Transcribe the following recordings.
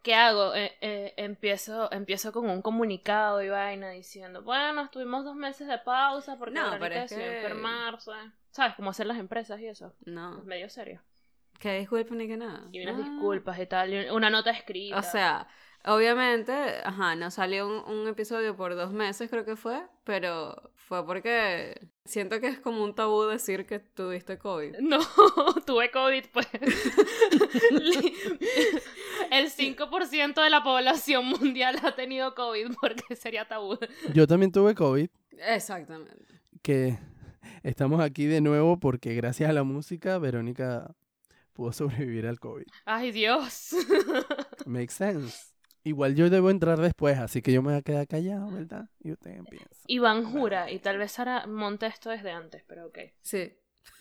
¿qué hago? Empiezo con un comunicado y vaina diciendo, bueno, estuvimos 2 meses de pausa porque No, Verónica pero es decidió que... enfermarse. ¿Sabes? Cómo hacer las empresas y eso. No. Es medio serio. Que disculpen ni que nada. Y unas No. disculpas y tal, y una nota escrita. O sea, obviamente, no salió un episodio por 2 meses, creo que fue, pero fue porque siento que es como un tabú decir que tuviste COVID. No, tuve COVID, pues. El 5% de la población mundial ha tenido COVID porque sería tabú. Yo también tuve COVID, Exactamente. que estamos aquí de nuevo porque gracias a la música Verónica pudo sobrevivir al COVID. Ay, Dios. Makes sense. Igual yo debo entrar después, así que yo me voy a quedar callado, ¿verdad? Y usted empieza. Iván jura, y tal vez Sara monte esto desde antes, pero ok. Sí.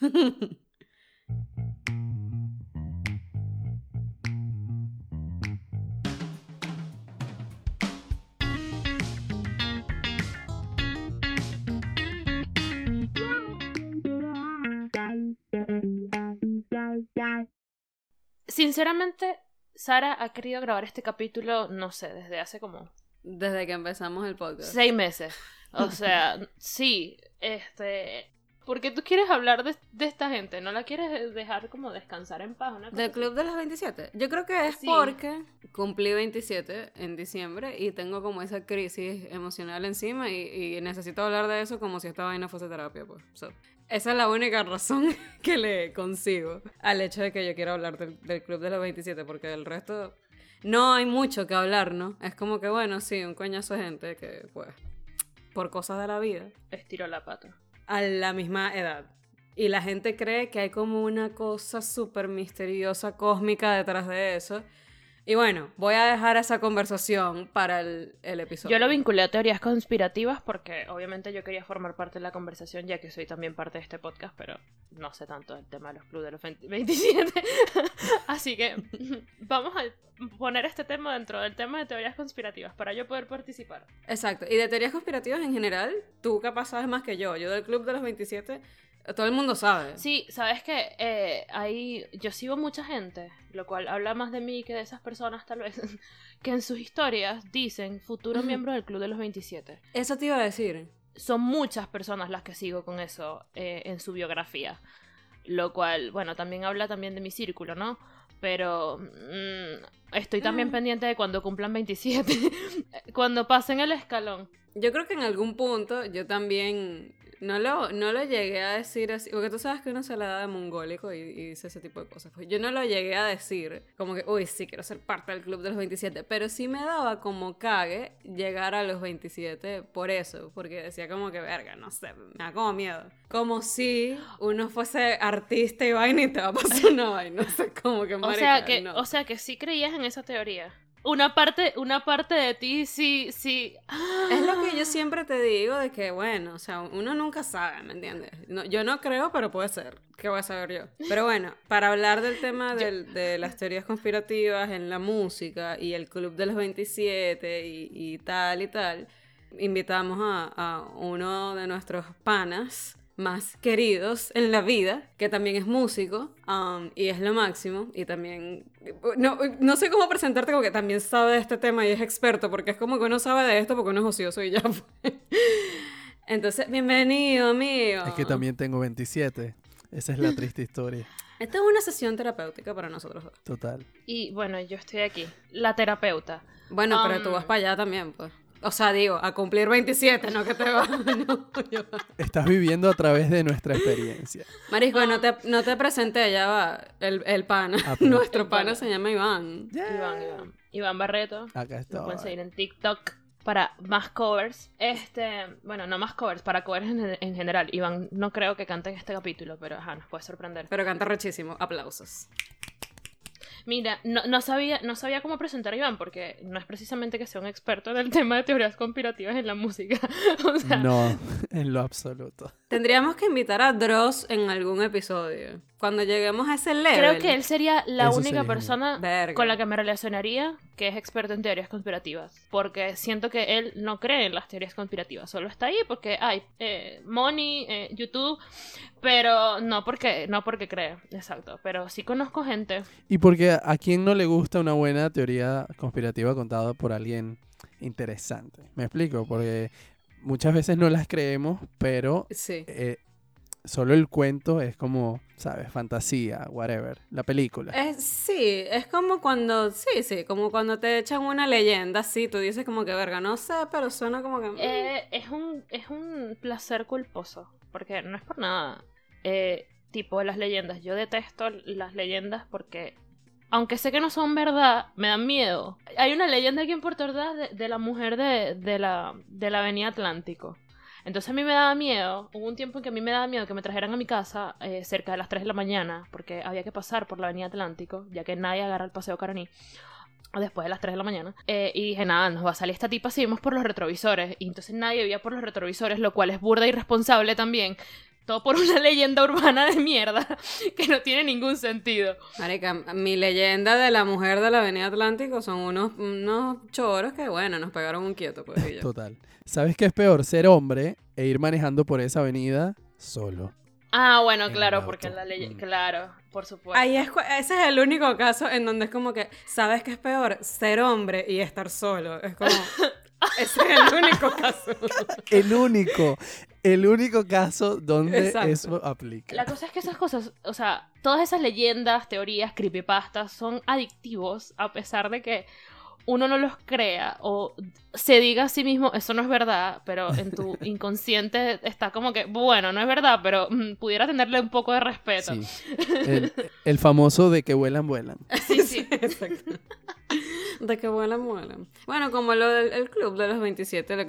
Sinceramente, Sara ha querido grabar este capítulo, no sé, desde hace como Desde que empezamos el podcast. 6 meses. O sea, sí, ¿por qué tú quieres hablar de esta gente? ¿No la quieres dejar como descansar en paz? Una cosa Del así? Club de los 27. Yo creo que es Sí. porque cumplí 27 en diciembre y tengo como esa crisis emocional encima y necesito hablar de eso como si esta vaina fuese terapia, pues. So, esa es la única razón que le consigo al hecho de que yo quiero hablar del Club de los 27, porque del resto no hay mucho que hablar, ¿no? Es como que, bueno, sí, un coñazo de gente que, pues, por cosas de la vida, Estiró la pata. a la misma edad. Y la gente cree que hay como una cosa súper misteriosa, cósmica detrás de eso. Y bueno, voy a dejar esa conversación para el episodio. Yo lo vinculé a teorías conspirativas porque obviamente yo quería formar parte de la conversación ya que soy también parte de este podcast, pero no sé tanto del tema de los clubes de los 27. Así que vamos a poner este tema dentro del tema de teorías conspirativas para yo poder participar. Exacto. Y de teorías conspirativas en general, tú capaz sabes más que yo. Yo del Club de los 27, todo el mundo sabe. Sí, sabes que yo sigo mucha gente, lo cual habla más de mí que de esas personas tal vez, que en sus historias dicen futuro miembro del Club de los 27. Eso te iba a decir. Son muchas personas las que sigo con eso en su biografía, lo cual, bueno, también habla también de mi círculo, ¿no? Pero estoy también pendiente de cuando cumplan 27, cuando pasen el escalón. Yo creo que en algún punto yo también no lo llegué a decir así, porque tú sabes que uno se la da de mongólico y dice ese tipo de cosas. Pues yo no lo llegué a decir como que, uy, sí, quiero ser parte del Club de los 27, pero sí me daba como cague llegar a los 27 por eso, porque decía como que, verga, no sé, me da como miedo. Como si uno fuese artista y vaina y te va a pasar una vaina, no sé, como que marica, no. O sea que sí creías en esa teoría. Una parte de ti sí. Es lo que yo siempre te digo de que, bueno, o sea, uno nunca sabe, ¿me entiendes? No, yo no creo, pero puede ser. ¿Qué voy a saber yo? Pero bueno, para hablar del tema de las teorías conspirativas en la música y el Club de los 27 y tal, invitamos a uno de nuestros panas más queridos en la vida, que también es músico, y es lo máximo, y también, no sé cómo presentarte, como que también sabe de este tema y es experto, porque es como que uno sabe de esto porque uno es ocioso y ya fue. Entonces, bienvenido, amigo. Es que también tengo 27. Esa es la triste historia. Esta es una sesión terapéutica para nosotros dos. Total. Y bueno, yo estoy aquí, la terapeuta. Bueno, pero tú vas para allá también, pues. O sea, digo, a cumplir 27, no que te vas. No, Estás viviendo a través de nuestra experiencia. Marisco, no te presenté, ya va. El pana. Pero... Nuestro pana se llama Iván. Yeah. Iván Barreto. Acá está. Lo pueden seguir en TikTok para más covers. Bueno, no más covers, para covers en general. Iván no creo que cante en este capítulo, pero ajá, nos puede sorprender. Pero canta rechísimo. Aplausos. Mira, no sabía cómo presentar a Iván, porque no es precisamente que sea un experto en el tema de teorías conspirativas en la música. O sea, no, en lo absoluto. Tendríamos que invitar a Dross en algún episodio. Cuando lleguemos a ese level. creo que él sería la Eso única sería persona Verga. con la que me relacionaría que es experto en teorías conspirativas, porque siento que él no cree en las teorías conspirativas, solo está ahí porque hay money, YouTube, pero no porque cree, exacto, pero sí conozco gente. Y porque a quién no le gusta una buena teoría conspirativa contada por alguien interesante. ¿Me explico? Porque muchas veces no las creemos, pero Sí. solo el cuento es como, ¿sabes? Fantasía, whatever. La película. Sí, es como cuando, como cuando te echan una leyenda, sí, tú dices como que verga, no sé, pero suena como que... Es un placer culposo, porque no es por nada. Tipo las leyendas, yo detesto las leyendas porque, aunque sé que no son verdad, me dan miedo. Hay una leyenda aquí en Puerto Ordaz de la mujer de la Avenida Atlántico. Entonces a mí me daba miedo, hubo un tiempo en que a mí me daba miedo que me trajeran a mi casa cerca de las 3 de la mañana, porque había que pasar por la Avenida Atlántico, ya que nadie agarra el Paseo Caraní después de las 3 de la mañana. Y dije, nada, nos va a salir esta tipa si vemos por los retrovisores. Y entonces nadie veía por los retrovisores, lo cual es burda y irresponsable también. Todo por una leyenda urbana de mierda que no tiene ningún sentido. Marica, mi leyenda de la mujer de la Avenida Atlántico son unos choros que, bueno, nos pegaron un quieto, pues. Y ya. Total. ¿Sabes qué es peor? Ser hombre e ir manejando por esa avenida solo. Ah, bueno, En claro, el porque auto. la ley, claro, por supuesto. Ahí ese es el único caso en donde es como que, ¿sabes qué es peor? Ser hombre y estar solo. Es como, ese es el único caso. El único caso donde Exacto. eso aplica. La cosa es que esas cosas, o sea, todas esas leyendas, teorías, creepypastas son adictivos a pesar de que uno no los crea o se diga a sí mismo, eso no es verdad, pero en tu inconsciente está como que, bueno, no es verdad, pero pudiera tenerle un poco de respeto. Sí. El famoso de que vuelan, vuelan. Sí, sí. Exacto. De que vuelan. Bueno, como lo del el club de los 27,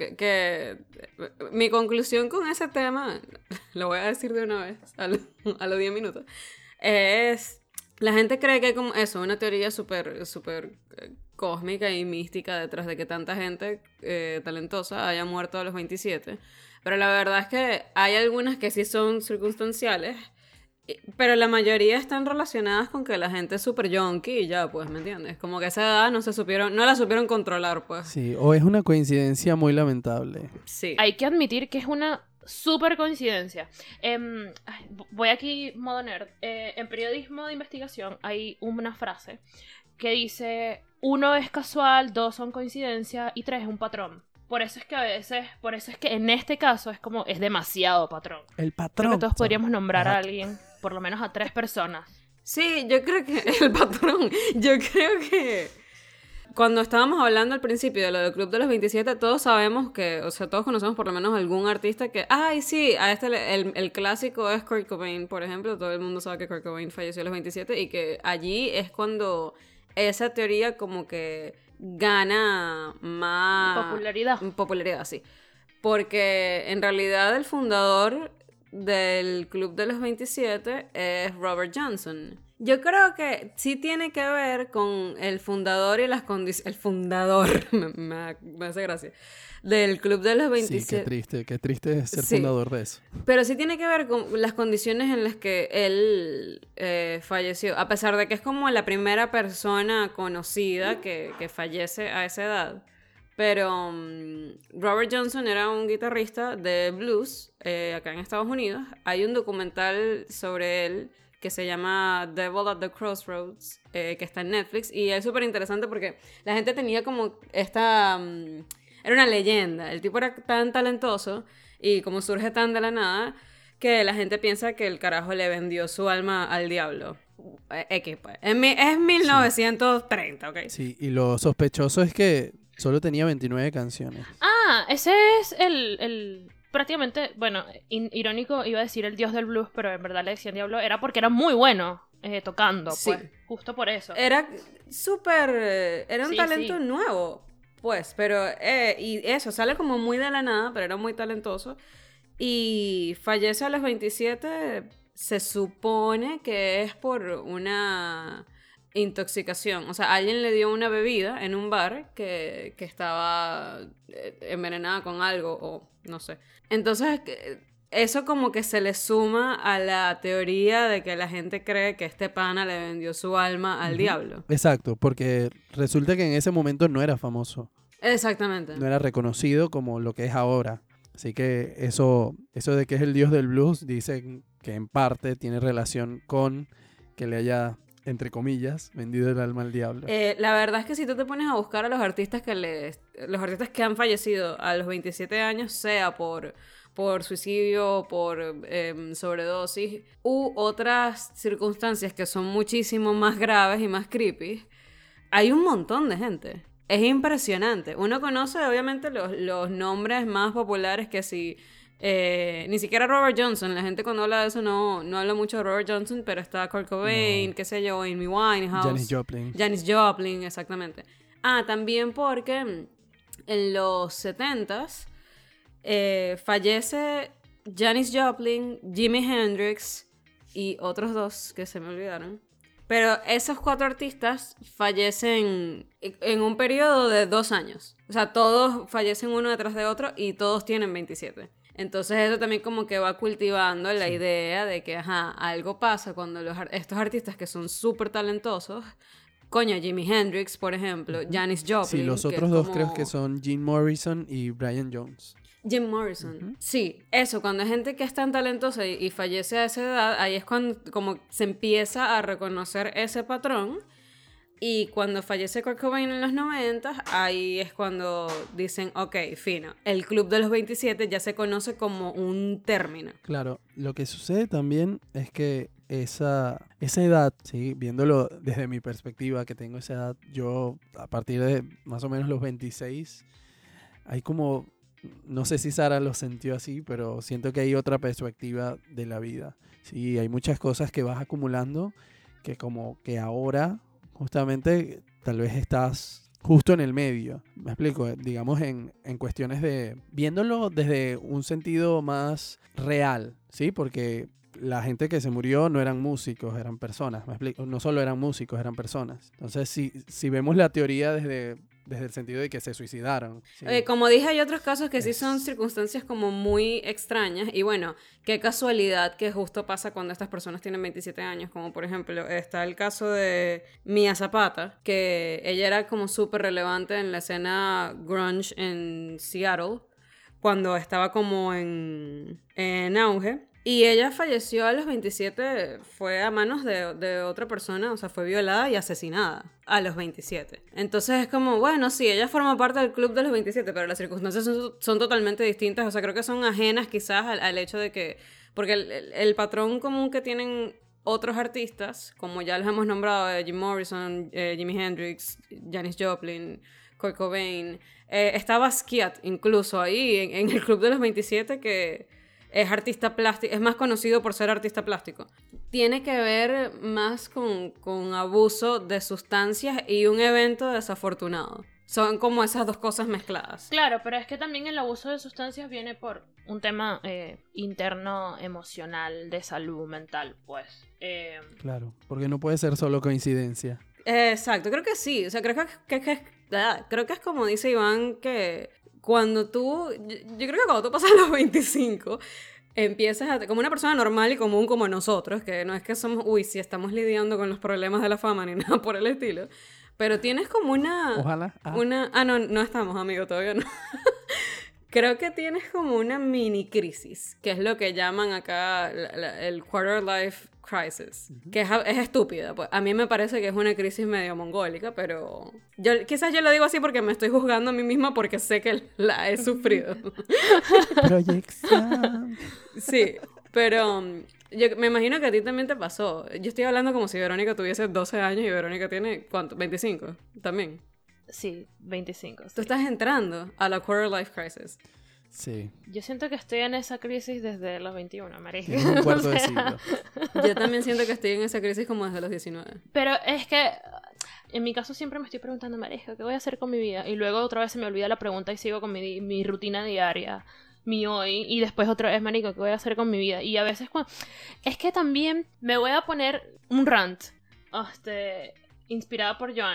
mi conclusión con ese tema, lo voy a decir de una vez, a los 10 minutos, es, la gente cree que hay como eso, una teoría súper cósmica y mística detrás de que tanta gente talentosa haya muerto a los 27, pero la verdad es que hay algunas que sí son circunstanciales, pero la mayoría están relacionadas con que la gente es súper junkie y ya, pues, ¿me entiendes? Como que esa edad no la supieron controlar, pues. Sí, o es una coincidencia muy lamentable. Sí. Hay que admitir que es una súper coincidencia. Voy aquí, modo nerd. En periodismo de investigación hay una frase que dice: 1 es casual, 2 son coincidencia y 3 es un patrón. Por eso es que en este caso es demasiado patrón. El Creo patrón. que todos podríamos nombrar a Ajá. alguien, por lo menos a 3 personas. Sí, yo creo que el patrón, yo creo que cuando estábamos hablando al principio de lo del Club de los 27, todos sabemos que, o sea, todos conocemos por lo menos algún artista que, ay, sí, a el clásico es Kurt Cobain, por ejemplo, todo el mundo sabe que Kurt Cobain falleció a los 27 y que allí es cuando esa teoría como que gana más popularidad, sí. Porque en realidad el fundador del Club de los 27 es Robert Johnson. Yo creo que sí tiene que ver con el fundador y las condiciones... El fundador, me hace gracia, del Club de los 27. Sí, qué triste ser Sí. fundador de eso. Pero sí tiene que ver con las condiciones en las que él falleció. A pesar de que es como la primera persona conocida que fallece a esa edad. Pero Robert Johnson era un guitarrista de blues acá en Estados Unidos. Hay un documental sobre él que se llama Devil at the Crossroads, que está en Netflix. Y es súper interesante porque la gente tenía como esta... era una leyenda. El tipo era tan talentoso y como surge tan de la nada que la gente piensa que el carajo le vendió su alma al diablo. X, pues. Es 1930, ¿ok? Sí, y lo sospechoso es que solo tenía 29 canciones. Ah, ese es el prácticamente, bueno, irónico, iba a decir el dios del blues, pero en verdad le decían diablo, era porque era muy bueno tocando, Sí. pues, justo por eso. Era súper... era un Sí, talento sí. nuevo, pues, pero... y eso, sale como muy de la nada, pero era muy talentoso. Y fallece a los 27, se supone que es por una intoxicación. O sea, alguien le dio una bebida en un bar que estaba envenenada con algo o no sé. Entonces, eso como que se le suma a la teoría de que la gente cree que este pana le vendió su alma al diablo. Exacto, porque resulta que en ese momento no era famoso. Exactamente. No era reconocido como lo que es ahora. Así que eso de que es el dios del blues, dicen que en parte tiene relación con que le haya, entre comillas, vendido el alma al diablo. La verdad es que si tú te pones a buscar a los artistas los artistas que han fallecido a los 27 años, sea por suicidio, por sobredosis u otras circunstancias que son muchísimo más graves y más creepy, hay un montón de gente. Es impresionante. Uno conoce obviamente los nombres más populares que si... ni siquiera Robert Johnson. La gente cuando habla de eso no habla mucho de Robert Johnson, pero está Kurt Cobain, qué sé yo, Amy Winehouse. Janis Joplin, exactamente. También porque en los 70s fallece Janis Joplin, Jimi Hendrix y otros dos que se me olvidaron. Pero esos 4 artistas fallecen en un periodo de 2 años. O sea, todos fallecen uno detrás de otro y todos tienen 27. Entonces eso también como que va cultivando la idea de que, algo pasa cuando estos artistas que son súper talentosos, coño, Jimi Hendrix, por ejemplo, Janis Joplin. Sí, los otros dos creo que son Jim Morrison y Brian Jones. Jim Morrison. Sí, eso, cuando hay gente que es tan talentosa y fallece a esa edad, ahí es cuando como se empieza a reconocer ese patrón. Y cuando fallece Kurt Cobain en los 90, ahí es cuando dicen, ok, fino, el club de los 27 ya se conoce como un término. Claro, lo que sucede también es que esa edad, ¿sí? Viéndolo desde mi perspectiva, que tengo esa edad, yo a partir de más o menos los 26, hay como... No sé si Sara lo sintió así, pero siento que hay otra perspectiva de la vida. Sí, hay muchas cosas que vas acumulando que como que ahora justamente tal vez estás justo en el medio. Me explico, digamos en cuestiones de viéndolo desde un sentido más real, ¿sí? Porque la gente que se murió no eran músicos, eran personas. Me explico, no solo eran músicos, eran personas. Entonces, si vemos la teoría desde el sentido de que se suicidaron. ¿Sí? Como dije, hay otros casos que sí son circunstancias como muy extrañas. Y bueno, qué casualidad que justo pasa cuando estas personas tienen 27 años. Como por ejemplo, está el caso de Mia Zapata, que ella era como súper relevante en la escena grunge en Seattle, cuando estaba como en auge. Y ella falleció a los 27, fue a manos de otra persona, o sea, fue violada y asesinada a los 27. Entonces es como, bueno, sí, ella forma parte del club de los 27, pero las circunstancias son totalmente distintas, o sea, creo que son ajenas quizás al hecho de que, porque el patrón común que tienen otros artistas, como ya los hemos nombrado, Jim Morrison, Jimi Hendrix, Janis Joplin, Kurt Cobain, está Basquiat incluso ahí en el club de los 27 que... es artista plástico, es más conocido por ser artista plástico. Tiene que ver más con abuso de sustancias y un evento desafortunado. Son como esas dos cosas mezcladas. Claro, pero es que también el abuso de sustancias viene por un tema interno, emocional, de salud mental, pues. Claro, porque no puede ser solo coincidencia. Exacto, creo que sí. O sea, creo que es como dice Iván, que... Cuando tú, yo creo que cuando tú pasas los 25, empiezas a, como una persona normal y común como nosotros, que no es que somos, si estamos lidiando con los problemas de la fama ni nada por el estilo, pero tienes como una... Ojalá. No estamos, amigo, todavía no. Creo que tienes como una mini crisis, que es lo que llaman acá el quarter life crisis, que es estúpida. Pues a mí me parece que es una crisis medio mongólica, pero quizás yo lo digo así porque me estoy juzgando a mí misma porque sé que la he sufrido. Proyección. Sí, pero yo me imagino que a ti también te pasó. Yo estoy hablando como si Verónica tuviese 12 años y Verónica tiene, ¿cuánto? 25 también. Sí, 25. Sí. Tú estás entrando a la quarter life crisis. Sí. Yo siento que estoy en esa crisis desde los 21, marica. En un cuarto de siglo. Yo también siento que estoy en esa crisis como desde los 19. Pero es que, en mi caso siempre me estoy preguntando, marica, ¿qué voy a hacer con mi vida? Y luego otra vez se me olvida la pregunta y sigo con mi rutina diaria, mi hoy. Y después otra vez, marica, ¿qué voy a hacer con mi vida? Y a veces es que también me voy a poner un rant, inspirada por Joanna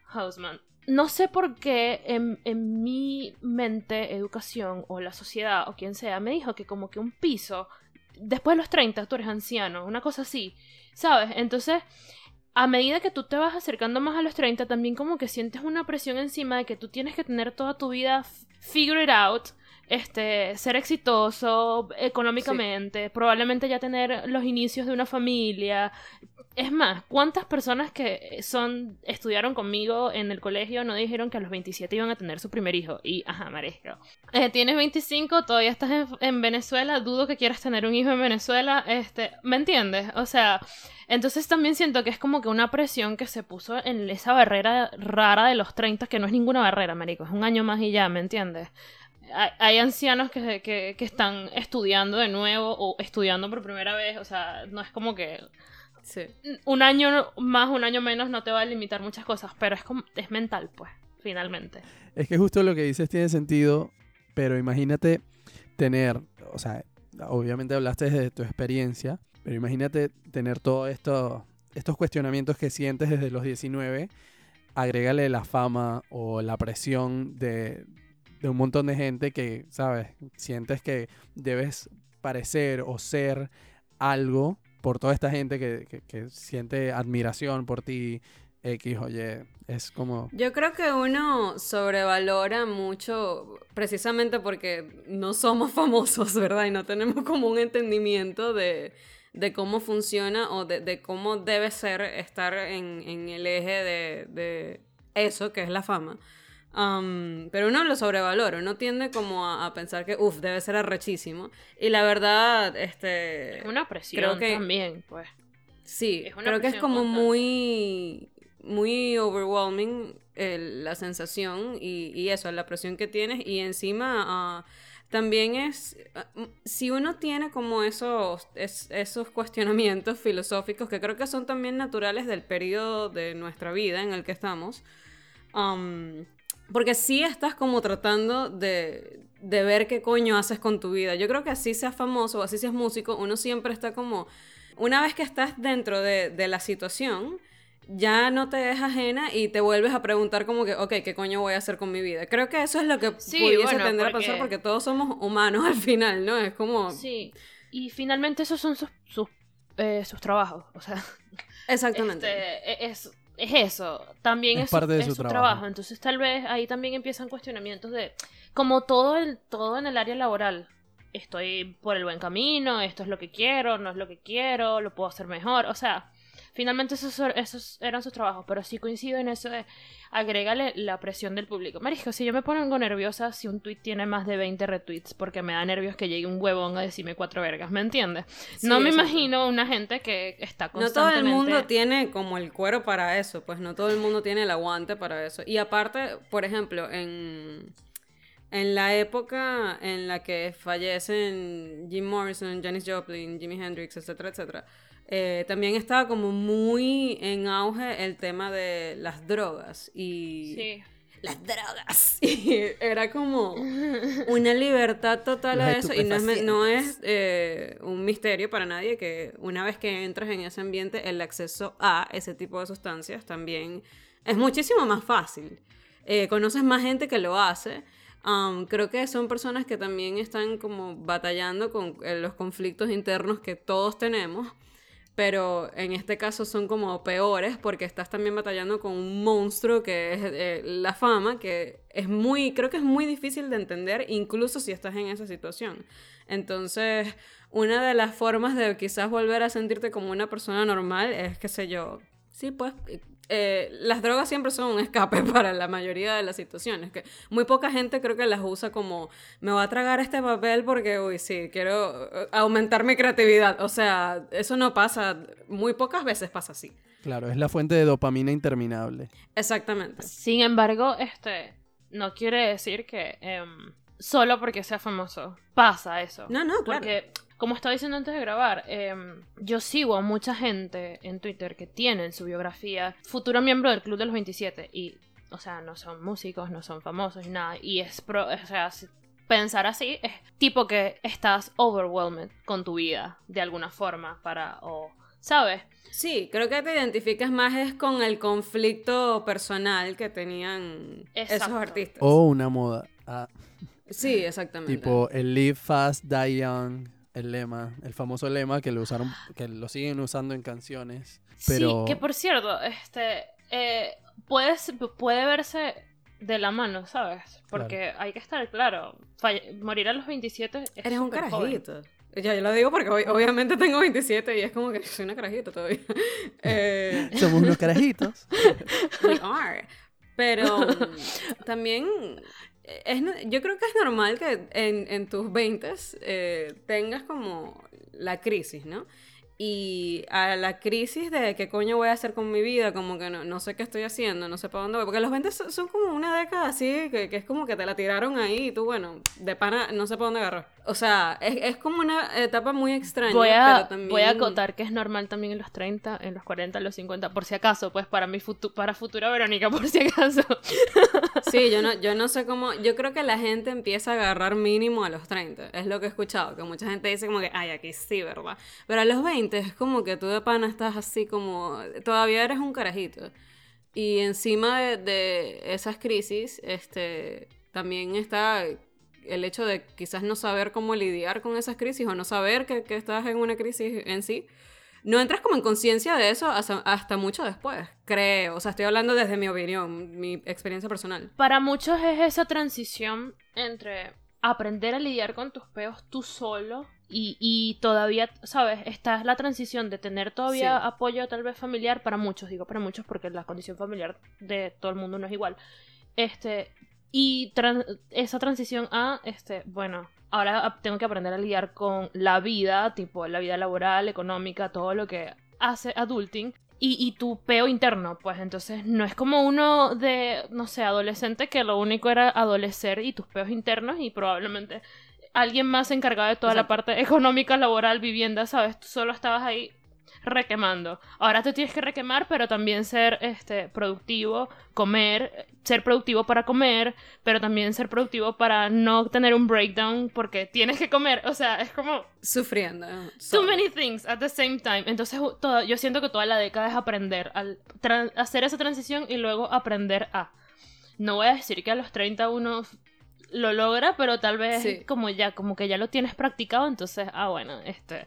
Hausman. No sé por qué en mi mente, educación o la sociedad o quien sea, me dijo que como que un piso, después de los 30 tú eres anciano, una cosa así, ¿sabes? Entonces, a medida que tú te vas acercando más a los 30, también como que sientes una presión encima de que tú tienes que tener toda tu vida figure it out, ser exitoso económicamente, probablemente ya tener los inicios de una familia. Es más, ¿cuántas personas que estudiaron conmigo en el colegio no dijeron que a los 27 iban a tener su primer hijo? Y, marisco. Tienes 25, todavía estás en Venezuela, dudo que quieras tener un hijo en Venezuela, ¿me entiendes? O sea, entonces también siento que es como que una presión que se puso en esa barrera rara de los 30, que no es ninguna barrera, marico, es un año más y ya, ¿me entiendes? Hay ancianos que están estudiando de nuevo o estudiando por primera vez, o sea, no es como que sí. Un año más, un año menos no te va a limitar muchas cosas, pero es mental, pues, finalmente. Es que justo lo que dices tiene sentido, pero imagínate tener, o sea, obviamente hablaste de tu experiencia, pero imagínate tener todos estos cuestionamientos que sientes desde los 19, agrégale la fama o la presión de un montón de gente que, ¿sabes? Sientes que debes parecer o ser algo por toda esta gente que siente admiración por ti, X, oye, es como... Yo creo que uno sobrevalora mucho precisamente porque no somos famosos, ¿verdad? Y no tenemos como un entendimiento de cómo funciona o de cómo debe ser estar en el eje de eso, que es la fama. Pero uno lo sobrevalora, uno tiende como a pensar que debe ser arrechísimo, y la verdad es una presión creo que, también, pues sí, creo que es como muy overwhelming la sensación y eso, la presión que tienes, y encima también es si uno tiene como esos cuestionamientos filosóficos que creo que son también naturales del periodo de nuestra vida en el que estamos, porque sí estás como tratando de ver qué coño haces con tu vida. Yo creo que así seas famoso o así seas músico, uno siempre está como... Una vez que estás dentro de la situación, ya no te dejas ajena y te vuelves a preguntar como que, ok, ¿qué coño voy a hacer con mi vida? Creo que eso es lo que pudiese tender a pasar, porque todos somos humanos al final, ¿no? Es como... Sí, y finalmente esos son sus trabajos, o sea... Exactamente. Es eso, también es parte de su trabajo. Entonces tal vez ahí también empiezan cuestionamientos de, como todo en el área laboral, estoy por el buen camino, esto es lo que quiero, no es lo que quiero, lo puedo hacer mejor, o sea, finalmente esos eran sus trabajos, pero sí coincido en eso de agrégale la presión del público. Marisco, si yo me pongo nerviosa si un tweet tiene más de 20 retweets, porque me da nervios que llegue un huevón a decirme 4 vergas, ¿me entiendes? Sí, no me imagino una gente que está constantemente... No todo el mundo tiene como el cuero para eso, pues no todo el mundo tiene el aguante para eso. Y aparte, por ejemplo, en la época en la que fallecen Jim Morrison, Janis Joplin, Jimi Hendrix, etcétera, etcétera, también estaba como muy en auge el tema de las drogas y... Sí. Las drogas. Y era como una libertad total a eso, y no es un misterio para nadie que una vez que entras en ese ambiente, el acceso a ese tipo de sustancias también es muchísimo más fácil. Conoces más gente que lo hace. Creo que son personas que también están como batallando con los conflictos internos que todos tenemos, pero en este caso son como peores porque estás también batallando con un monstruo que es la fama, que creo que es muy difícil de entender incluso si estás en esa situación. Entonces, una de las formas de quizás volver a sentirte como una persona normal es, qué sé yo, sí, pues... las drogas siempre son un escape para la mayoría de las situaciones, que muy poca gente creo que las usa como me voy a tragar este papel porque sí, quiero aumentar mi creatividad. O sea, eso no pasa, muy pocas veces pasa así. Claro, es la fuente de dopamina interminable. Exactamente. Sin embargo, no quiere decir que solo porque sea famoso pasa eso. No, claro. Porque, como estaba diciendo antes de grabar, yo sigo a mucha gente en Twitter que tiene en su biografía futuro miembro del Club de los 27 y, o sea, no son músicos, no son famosos ni nada, y o sea, pensar así es tipo que estás overwhelmed con tu vida de alguna forma o ¿sabes? Sí, creo que te identificas más es con el conflicto personal que tenían esos Exacto. artistas. O una moda. Sí, exactamente. Tipo el Live Fast, Die Young, el lema, el famoso lema que lo usaron, que lo siguen usando en canciones. Pero Sí, que por cierto, puede verse de la mano, ¿sabes? Porque hay que estar claro, morir a los 27 es Eres un súper joven. carajito. Ya, yo lo digo porque obviamente tengo 27 y es como que soy una carajita todavía. somos unos carajitos. We are. Pero también yo creo que es normal que en tus 20s tengas como la crisis, ¿no? Y a la crisis de qué coño voy a hacer con mi vida, como que no sé qué estoy haciendo, no sé para dónde voy. Porque los 20 son como una década así, que es como que te la tiraron ahí y tú, bueno, de pana, no sé para dónde agarrar. O sea, es como una etapa muy extraña, pero también... Voy a acotar que es normal también en los 30, en los 40, en los 50, por si acaso, pues para para futura Verónica, por si acaso. Sí, yo no sé cómo... Yo creo que la gente empieza a agarrar mínimo a los 30. Es lo que he escuchado, que mucha gente dice como que, ay, aquí sí, ¿verdad? Pero a los 20 es como que tú de pana estás así como... Todavía eres un carajito. Y encima de esas crisis, también está el hecho de quizás no saber cómo lidiar con esas crisis o no saber que estás en una crisis en sí. No entras como en conciencia de eso hasta mucho después, creo. O sea, estoy hablando desde mi opinión, mi experiencia personal. Para muchos es esa transición entre aprender a lidiar con tus peos tú solo y todavía, ¿sabes? Esta es la transición de tener todavía Sí. apoyo tal vez familiar para muchos, digo para muchos porque la condición familiar de todo el mundo no es igual. Y esa transición a, bueno, ahora tengo que aprender a lidiar con la vida, tipo la vida laboral, económica, todo lo que hace adulting. Y tu peo interno, pues entonces no es como uno de, no sé, adolescente que lo único era adolecer y tus peos internos y probablemente alguien más encargado de toda la Exacto. parte económica, laboral, vivienda, ¿sabes? Tú solo estabas ahí requemando. Ahora te tienes que requemar, pero también ser productivo, comer, ser productivo para comer, pero también ser productivo para no tener un breakdown porque tienes que comer. O sea, es como Sufriendo. too many things at the same time. Entonces, yo siento que toda la década es aprender, hacer esa transición y luego aprender a. No voy a decir que a los 30 uno lo logra, pero tal vez Sí. como que ya lo tienes practicado, entonces, bueno,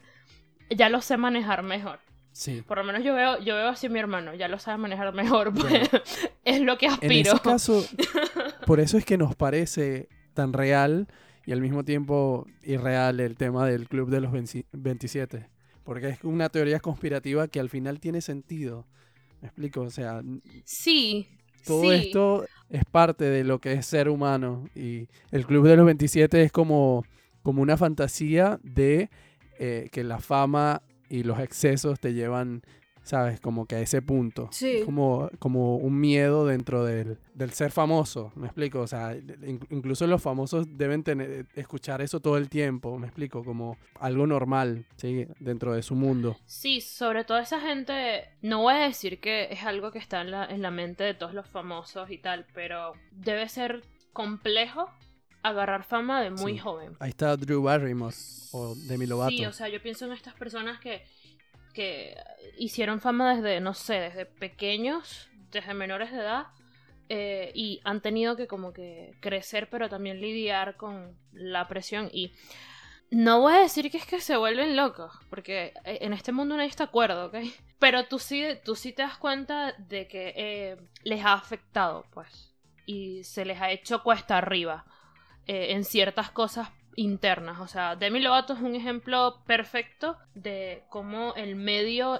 ya lo sé manejar mejor. Sí. Por lo menos yo veo así a mi hermano, ya lo sabe manejar mejor, pues es lo que En aspiro. ese caso, por eso es que nos parece tan real y al mismo tiempo irreal el tema del Club de los 27. Porque es una teoría conspirativa que al final tiene sentido. ¿Me explico? O sea, Sí. todo sí. esto es parte de lo que es ser humano. Y el Club de los 27 es como una fantasía de que la fama y los excesos te llevan, ¿sabes? Como que a ese punto. Sí. Es como un miedo dentro del ser famoso, ¿me explico? O sea, incluso los famosos deben escuchar eso todo el tiempo, ¿me explico? Como algo normal, ¿sí? Dentro de su mundo. Sí, sobre todo esa gente, no voy a decir que es algo que está en la mente de todos los famosos y tal, pero debe ser complejo agarrar fama de muy Sí. joven. Ahí está Drew Barrymore o Demi Lovato. Sí, o sea, yo pienso en estas personas que hicieron fama desde, no sé, desde pequeños, desde menores de edad, y han tenido que como que crecer, pero también lidiar con la presión. Y no voy a decir que es que se vuelven locos, porque en este mundo nadie está de acuerdo, ¿ok? Pero tú sí te das cuenta de que les ha afectado, pues, y se les ha hecho cuesta arriba en ciertas cosas internas. O sea, Demi Lovato es un ejemplo perfecto de cómo el medio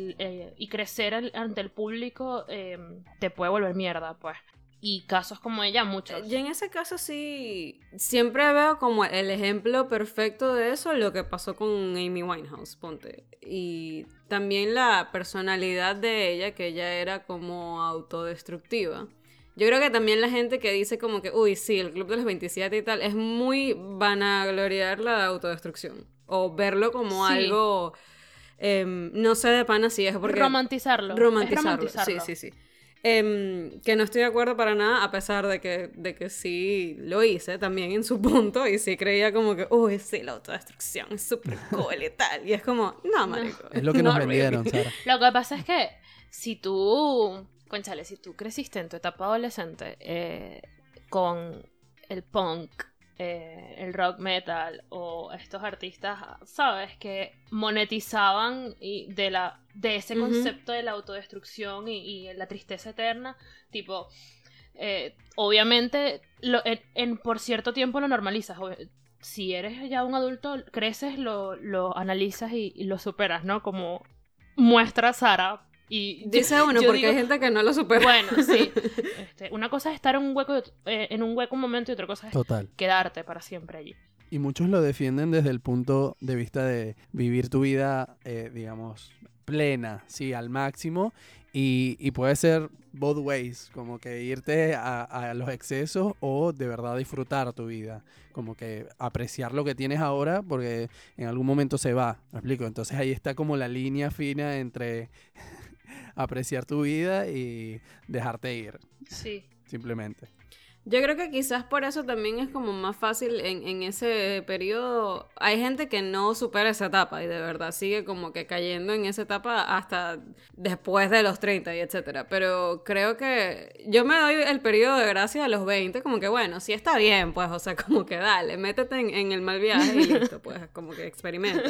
y crecer ante el público te puede volver mierda, pues. Y casos como ella, muchos. Yo en ese caso sí, siempre veo como el ejemplo perfecto de eso lo que pasó con Amy Winehouse, ponte. Y también la personalidad de ella, que ella era como autodestructiva. Yo creo que también la gente que dice como que, uy, sí, el Club de los 27 y tal, es muy vanagloriar la autodestrucción. O verlo como Sí. algo, no sé de pana si es porque... Romantizarlo. Romantizarlo, Es romantizarlo. sí. Que no estoy de acuerdo para nada, a pesar de que sí lo hice también en su punto, y sí creía como que, uy, sí, la autodestrucción es súper cool y tal. Y es como, no, marico. Es lo que nos not vendieron, really. Sara. Lo que pasa es que si tú, conchale, si tú creciste en tu etapa adolescente con el punk, el rock metal o estos artistas, sabes, que monetizaban de ese Ujú. concepto de la autodestrucción y la tristeza eterna, tipo, obviamente por cierto tiempo lo normalizas. Si eres ya un adulto, creces, lo analizas y lo superas, ¿no? Como muestra Sara. Y Dice uno, yo porque digo, hay gente que no lo supera. bueno, sí. Una cosa es estar en un hueco un momento y otra cosa es Total. quedarte para siempre allí. Y muchos lo defienden desde el punto de vista de vivir tu vida, digamos, plena, sí, al máximo. Y puede ser both ways, como que irte a los excesos o de verdad disfrutar tu vida. Como que apreciar lo que tienes ahora porque en algún momento se va, ¿me explico? Entonces ahí está como la línea fina entre apreciar tu vida y dejarte ir, Sí. simplemente. Yo creo que quizás por eso también es como más fácil en ese periodo. Hay gente que no supera esa etapa y de verdad sigue como que cayendo en esa etapa hasta después de los 30 y etcétera. Pero creo que yo me doy el periodo de gracia a los 20, como que bueno, sí está bien, pues, o sea, como que dale, métete en el mal viaje y listo, pues, como que experimenta.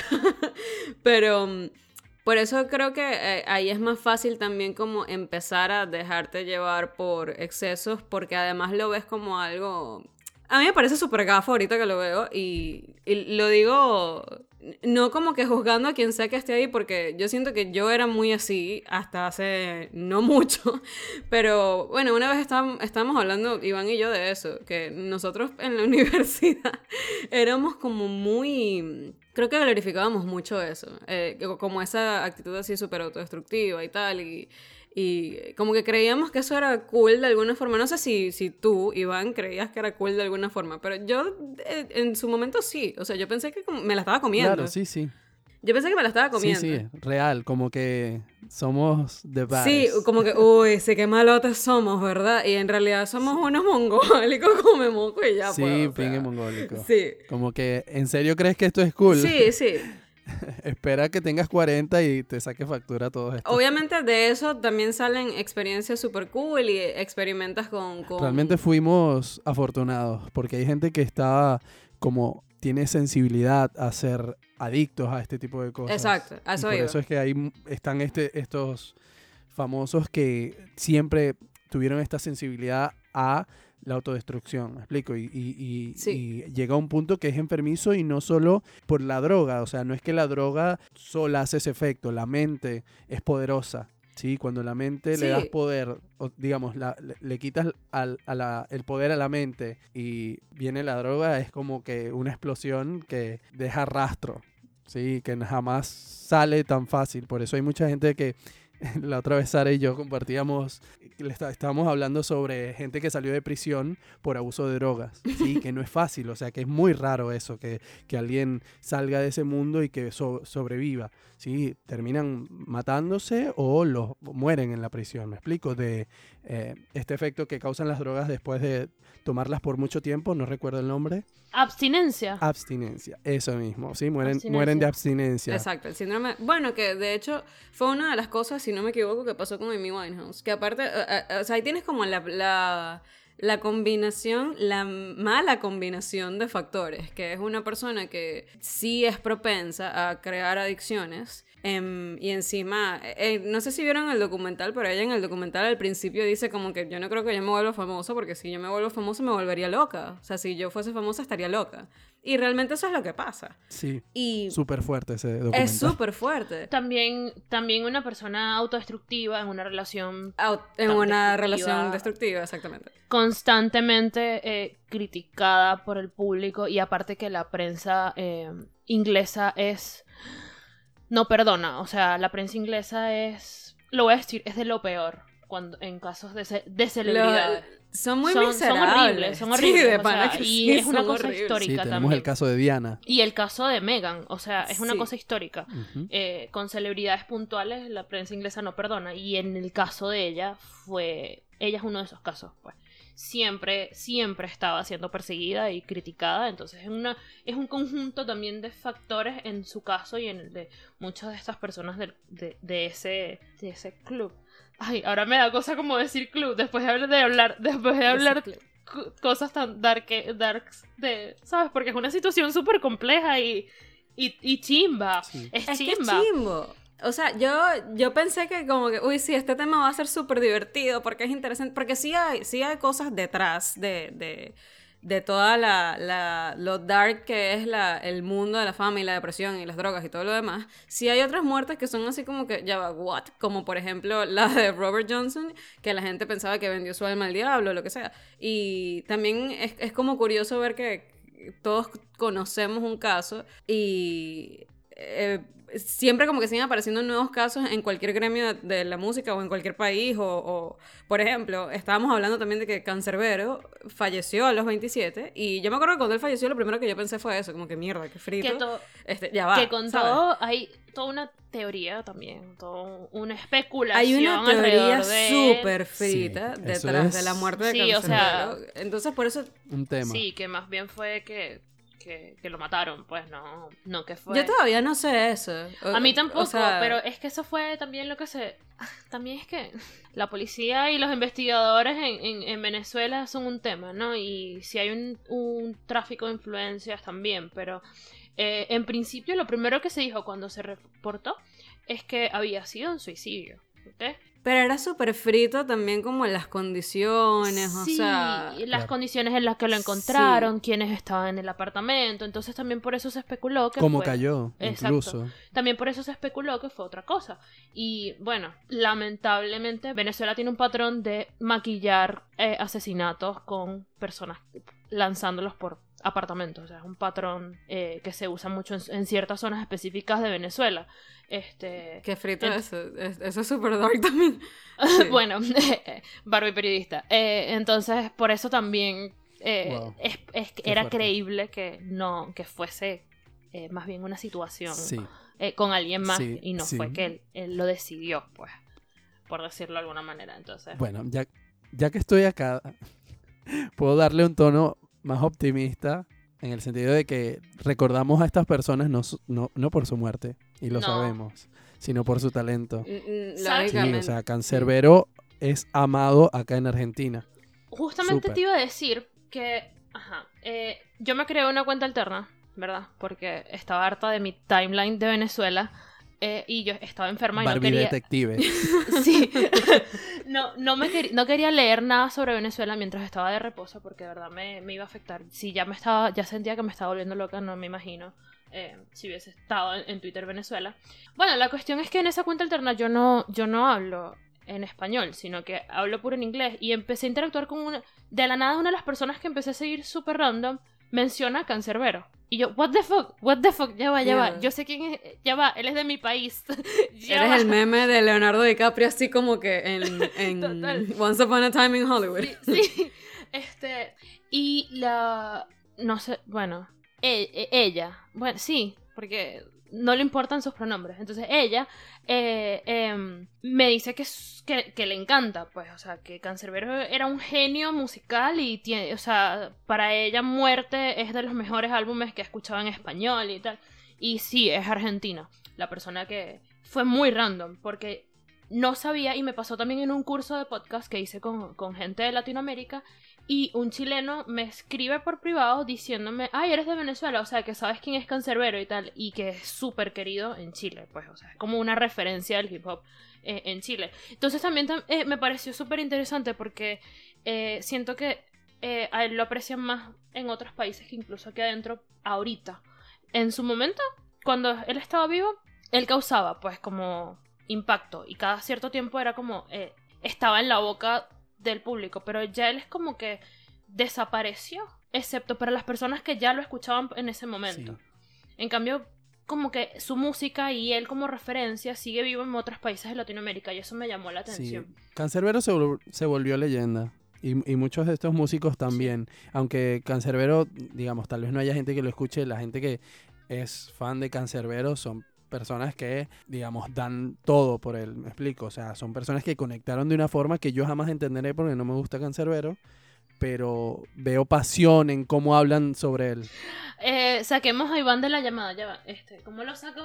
Pero por eso creo que ahí es más fácil también como empezar a dejarte llevar por excesos, porque además lo ves como algo... A mí me parece súper gafo ahorita que lo veo y lo digo no como que juzgando a quien sea que esté ahí, porque yo siento que yo era muy así hasta hace no mucho, pero bueno, una vez estábamos hablando Iván y yo de eso, que nosotros en la universidad éramos como muy... Creo que glorificábamos mucho eso, como esa actitud así súper autodestructiva y tal, y como que creíamos que eso era cool de alguna forma. No sé si tú, Iván, creías que era cool de alguna forma, pero yo en su momento sí. O sea, yo pensé que me la estaba comiendo. Claro, sí, sí. Yo pensé que me la estaba comiendo. Sí, sí, real, como que somos the best. Sí, como que, uy, sí, qué malotes somos, ¿verdad? Y en realidad somos unos mongólicos come moco y ya, sí, pues. pingue mongólico. Sí. Como que, ¿en serio crees que esto es cool? Sí, sí. Espera que tengas 40 y te saque factura todo esto. Obviamente de eso también salen experiencias super cool y experimentas con... Realmente fuimos afortunados porque hay gente que está como tiene sensibilidad a ser adictos a este tipo de cosas. Exacto, a eso y por iba. eso es que ahí están estos famosos que siempre tuvieron esta sensibilidad a la autodestrucción, ¿me explico? Y llega a un punto que es enfermizo y no solo por la droga, o sea, no es que la droga sola hace ese efecto, la mente es poderosa, ¿sí? Cuando la mente le das poder, o, digamos, le quitas el poder a la mente y viene la droga, es como que una explosión que deja rastro, ¿sí? Que jamás sale tan fácil, por eso hay mucha gente que... La otra vez Sara y yo compartíamos, estábamos hablando sobre gente que salió de prisión por abuso de drogas, ¿sí? Que no es fácil, o sea que es muy raro eso, que alguien salga de ese mundo y que sobreviva, ¿sí? Terminan matándose o mueren en la prisión, ¿me explico? De este efecto que causan las drogas después de tomarlas por mucho tiempo, no recuerdo el nombre. Abstinencia. Abstinencia, eso mismo, ¿sí? Mueren de abstinencia. Exacto, el síndrome... Bueno, que de hecho fue una de las cosas, si no me equivoco, que pasó con Amy Winehouse. Que aparte, o sea, ahí tienes como la combinación, la mala combinación de factores, que es una persona que sí es propensa a crear adicciones. Y encima, no sé si vieron el documental, pero ella en el documental al principio dice como que yo no creo que yo me vuelva famosa, porque si yo me vuelvo famosa me volvería loca. O sea, si yo fuese famosa estaría loca. Y realmente eso es lo que pasa. Sí, y súper fuerte ese documental. es súper fuerte. También una persona autodestructiva en una relación... En una relación destructiva, exactamente. Constantemente criticada por el público, y aparte que la prensa inglesa no perdona, o sea, la prensa inglesa lo voy a decir, es de lo peor cuando en casos de celebridades. Son muy Son miserables. horribles, son horribles. Sí, de o pana sea, que y sí, es una son cosa horribles. histórica Sí, tenemos también. el caso de Diana. Y el caso de Meghan, o sea, es una Sí. cosa histórica. Ujú. Con celebridades puntuales, la prensa inglesa no perdona. Y en el caso de ella, ella es uno de esos casos, pues. Siempre estaba siendo perseguida y criticada. Entonces es un conjunto también de factores en su caso y en el de muchas de estas personas de ese club. Ay, ahora me da cosa como decir club, después de hablar cosas tan darks ¿sabes? Porque es una situación súper compleja y chimba. Sí. Es Es que es chimba. chimbo. O sea, yo pensé que como que, uy, sí, este tema va a ser súper divertido porque es interesante, porque sí hay cosas detrás de toda lo dark que es el mundo de la fama y la depresión y las drogas y todo lo demás. Sí hay otras muertes que son así como que, ya va, what? Como por ejemplo la de Robert Johnson, que la gente pensaba que vendió su alma al diablo o lo que sea. Y también es como curioso ver que todos conocemos un caso y siempre como que siguen apareciendo nuevos casos en cualquier gremio de la música o en cualquier país o por ejemplo, estábamos hablando también de que Canserbero falleció a los 27 y yo me acuerdo que cuando él falleció lo primero que yo pensé fue eso, como que mierda, que frito. Ya va, que con ¿sabes? todo hay toda una teoría también, toda una especulación Hay una teoría alrededor de él. súper frita Sí, detrás eso de la es- muerte de Sí, o sea- Canserbero. Entonces por eso Un tema. Sí, que más bien fue que lo mataron, pues no que fue. yo todavía no sé eso. A mí tampoco, O sea, pero es que eso fue también lo que también es que la policía y los investigadores en Venezuela son un tema, ¿no? Y si hay un tráfico de influencias también, pero en principio lo primero que se dijo cuando se reportó es que había sido un suicidio, ¿ok? pero era súper frito también como las condiciones, o Sí, sea... las Claro. condiciones en las que lo encontraron, quienes estaban en el apartamento, entonces también por eso se especuló que Cómo fue... cayó, Exacto. incluso. También por eso se especuló que fue otra cosa. Y bueno, lamentablemente Venezuela tiene un patrón de maquillar asesinatos con personas lanzándolos por apartamentos. O sea, es un patrón que se usa mucho en ciertas zonas específicas de Venezuela. Qué frito eso es súper dark también. Sí. Bueno, Barbie periodista. Entonces, por eso también Wow. era fuerte. creíble que fuese más bien una situación Sí. con alguien más Sí, y no sí. fue que él lo decidió, pues, por decirlo de alguna manera. Entonces, Bueno, ya que estoy acá, puedo darle un tono más optimista en el sentido de que recordamos a estas personas no por su muerte, y lo No. sabemos, sino por su talento. ¿Sabes? Sí, Lógicamente. o sea, Canserbero es amado acá en Argentina. justamente súper. te iba a decir que, yo me creé una cuenta alterna, ¿verdad? Porque estaba harta de mi timeline de Venezuela y yo estaba enferma y Barbie no quería... Detective. Sí. No quería leer nada sobre Venezuela mientras estaba de reposo porque de verdad me iba a afectar. Si ya sentía que me estaba volviendo loca, no me imagino si hubiese estado en Twitter Venezuela. Bueno, la cuestión es que en esa cuenta alterna yo no hablo en español, sino que hablo puro en inglés y empecé a interactuar con de la nada una de las personas que empecé a seguir súper random menciona a Canserbero. Y yo, what the fuck, ya va, Yeah. yo sé quién es, ya va, él es de mi país. Ya va. Eres el meme de Leonardo DiCaprio así como que en Total. Once Upon a Time in Hollywood. Sí. Y no sé, bueno, ella, bueno, sí, porque no le importan sus pronombres. Entonces ella me dice que le encanta, pues, o sea, que Canserbero era un genio musical y tiene, o sea, para ella Muerte es de los mejores álbumes que ha escuchado en español y tal. Y sí, es argentina. La persona que fue muy random, porque no sabía, y me pasó también en un curso de podcast que hice con gente de Latinoamérica, y un chileno me escribe por privado diciéndome, ay, eres de Venezuela, o sea, que sabes quién es Canserbero y tal, y que es súper querido en Chile, pues, o sea, es como una referencia del hip hop en Chile. Entonces también me pareció súper interesante porque siento que a él lo aprecian más en otros países que incluso aquí adentro ahorita. En su momento, cuando él estaba vivo, él causaba, pues, como impacto, y cada cierto tiempo era como, estaba en la boca del público, pero ya él es como que desapareció, excepto para las personas que ya lo escuchaban en ese momento. Sí. En cambio, como que su música y él como referencia sigue vivo en otros países de Latinoamérica y eso me llamó la atención. Sí. Canserbero se volvió leyenda. Y muchos de estos músicos también. Aunque Canserbero, digamos, tal vez no haya gente que lo escuche, la gente que es fan de Canserbero son personas que, digamos, dan todo por él, me explico. O sea, son personas que conectaron de una forma que yo jamás entenderé porque no me gusta Canserbero, pero veo pasión en cómo hablan sobre él. Saquemos a Iván de la llamada, ya va. ¿Cómo lo saco?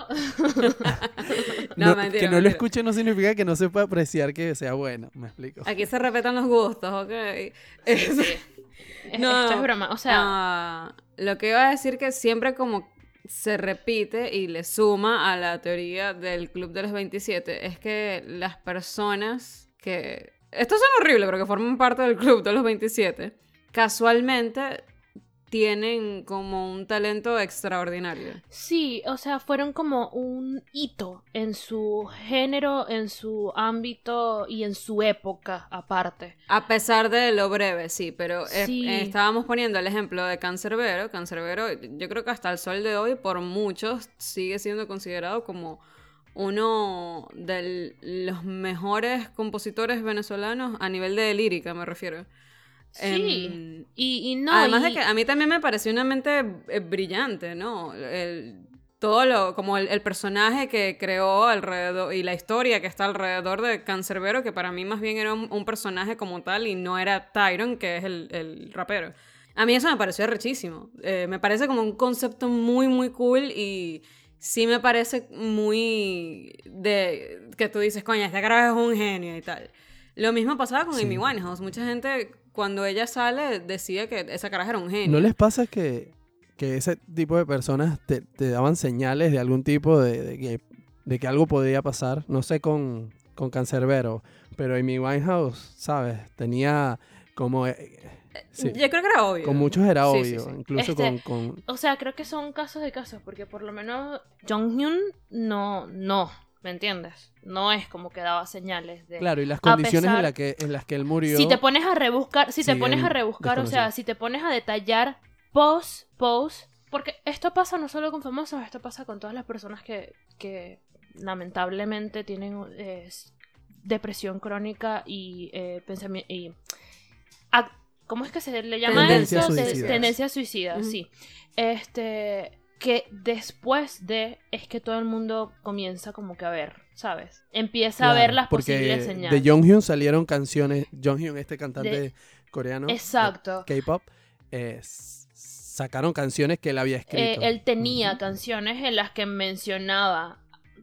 No, Que mentira, no lo mentira. escuche no significa que no se pueda apreciar que sea bueno, me explico. Aquí se respetan los gustos, ¿ok? Sí. No, Esto es broma, o sea... lo que iba a decir que siempre como se repite y le suma a la teoría del Club de los 27 es que las personas que... Esto suena horrible, pero que forman parte del Club de los 27, casualmente tienen como un talento extraordinario. Sí, o sea, fueron como un hito en su género, en su ámbito y en su época aparte. A pesar de lo breve, sí, pero Sí. estábamos poniendo el ejemplo de Canserbero. Canserbero, yo creo que hasta el sol de hoy, por muchos, sigue siendo considerado como uno de los mejores compositores venezolanos a nivel de lírica, me refiero. Sí, y no... Además de y- que a mí también me pareció una mente brillante, ¿no? Todo lo, como el personaje que creó alrededor y la historia que está alrededor de Canserbero, que para mí más bien era un personaje como tal y no era Tyron, que es el rapero. A mí eso me pareció rechísimo. Me parece como un concepto muy, muy cool y sí me parece muy de que tú dices, coño, este carajo es un genio y tal. Lo mismo pasaba con Sí. Amy Winehouse. Mucha gente, cuando ella sale, decía que esa caraja era un genio. ¿No les pasa que ese tipo de personas te daban señales de algún tipo de que algo podría pasar? No sé con Canserbero, pero Amy Winehouse, ¿sabes? Tenía como... sí, Yo creo que era obvio. con muchos era Sí, obvio, sí, sí. incluso con... O sea, creo que son casos de casos, porque por lo menos Jonghyun no, ¿me entiendes? No es como que daba señales de... Claro, y las a condiciones pesar- en las que él murió... Si te pones a rebuscar, o sea, desconocidas. si te pones a detallar post, porque esto pasa no solo con famosos, esto pasa con todas las personas que lamentablemente tienen depresión crónica y pensamiento y ¿cómo es que se le llama Tendencias eso? suicidas. Tendencias suicidas, Ujú. sí. Que después de es que todo el mundo comienza como que a ver, ¿sabes? Empieza a Claro, ver las porque posibles señales. de Jonghyun salieron canciones... Jonghyun, este cantante De- coreano, Exacto. K-pop, sacaron canciones que él había escrito. Él tenía Ujú. canciones en las que mencionaba,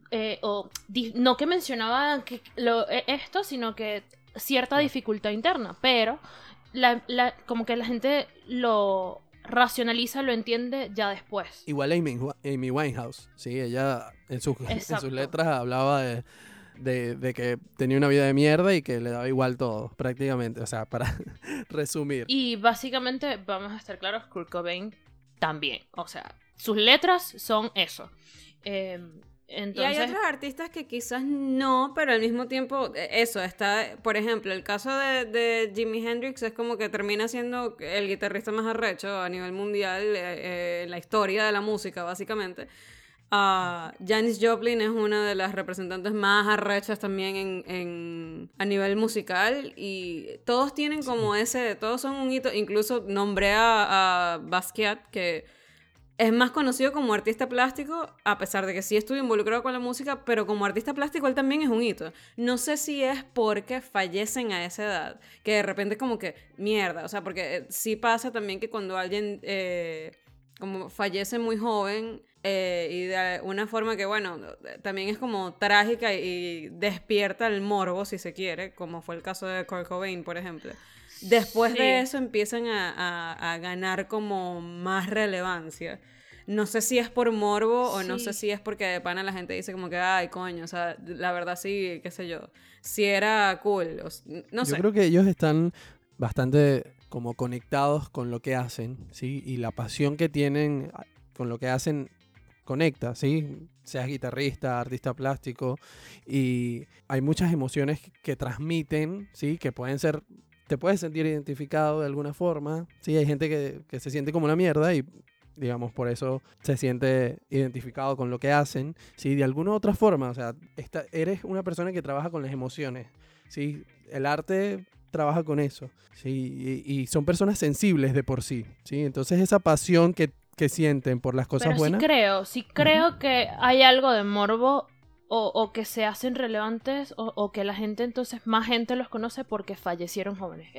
no que mencionaba esto, sino que cierta dificultad interna, pero como que la gente lo racionaliza, lo entiende ya después. Igual Amy Winehouse, sí, ella en sus Exacto. letras hablaba de que tenía una vida de mierda y que le daba igual todo, prácticamente, o sea, para resumir. Y básicamente, vamos a estar claros, Kurt Cobain también, o sea, sus letras son eso. Y hay Entonces, otros artistas que quizás no, pero al mismo tiempo, eso, está, por ejemplo, el caso de Jimi Hendrix es como que termina siendo el guitarrista más arrecho a nivel mundial en la historia de la música, básicamente. Janis Joplin es una de las representantes más arrechas también a nivel musical y todos tienen como todos son un hito, incluso nombré a Basquiat, que es más conocido como artista plástico, a pesar de que sí estuvo involucrado con la música, pero como artista plástico él también es un hito. No sé si es porque fallecen a esa edad, que de repente como que, mierda, o sea, porque sí pasa también que cuando alguien como fallece muy joven y de una forma que, bueno, también es como trágica y despierta el morbo, si se quiere, como fue el caso de Kurt Cobain, por ejemplo. Después sí. de eso empiezan a ganar como más relevancia. No sé si es por morbo o no Sí. sé si es porque de pana la gente dice como que, ay, coño, o sea, la verdad sí, qué sé yo, si era cool, no Yo sé. creo que ellos están bastante como conectados con lo que hacen, ¿sí? Y la pasión que tienen con lo que hacen conecta, ¿sí? Seas guitarrista, artista plástico, y hay muchas emociones que transmiten, ¿sí? Que pueden ser, te puedes sentir identificado de alguna forma, ¿sí? Hay gente que se siente como una mierda y digamos, por eso se siente identificado con lo que hacen, ¿sí? De alguna u otra forma, o sea, eres una persona que trabaja con las emociones, ¿sí? El arte trabaja con eso, ¿sí? Y son personas sensibles de por sí, ¿sí? Entonces esa pasión que sienten por las cosas Pero buenas. sí creo que hay algo de morbo o que se hacen relevantes o que la gente entonces, más gente los conoce porque fallecieron jóvenes.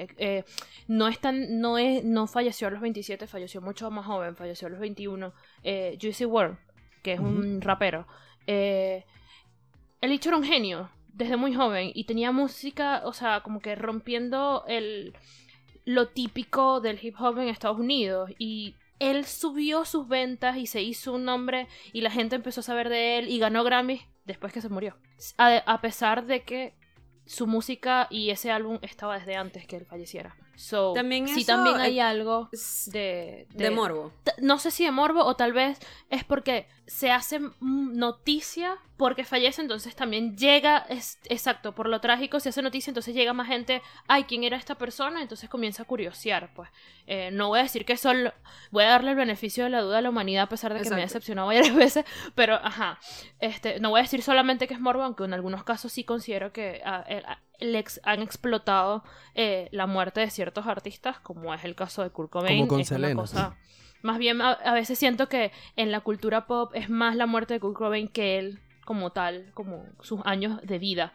No falleció a los 27, falleció mucho más joven, falleció a los 21. Juicy WRLD, que es un rapero. El hecho era un genio desde muy joven y tenía música, o sea, como que rompiendo lo típico del hip hop en Estados Unidos, y él subió sus ventas y se hizo un nombre y la gente empezó a saber de él y ganó Grammys después que se murió. A pesar de que su música y ese álbum estaba desde antes que él falleciera. También sí, eso también hay algo de morbo. No sé si de morbo o tal vez es porque se hace noticia porque fallece, entonces también llega, exacto, por lo trágico se hace noticia, entonces llega más gente, ay, ¿quién era esta persona? Entonces comienza a curiosear, pues. No voy a decir que solo, voy a darle el beneficio de la duda a la humanidad a pesar de que me ha decepcionado varias veces, pero ajá, no voy a decir solamente que es morbo, aunque en algunos casos sí considero que han explotado la muerte de ciertos artistas, como es el caso de Kurt Cobain. Como con es Selena. una cosa, más bien a veces siento que en la cultura pop es más la muerte de Kurt Cobain que él como tal, como sus años de vida.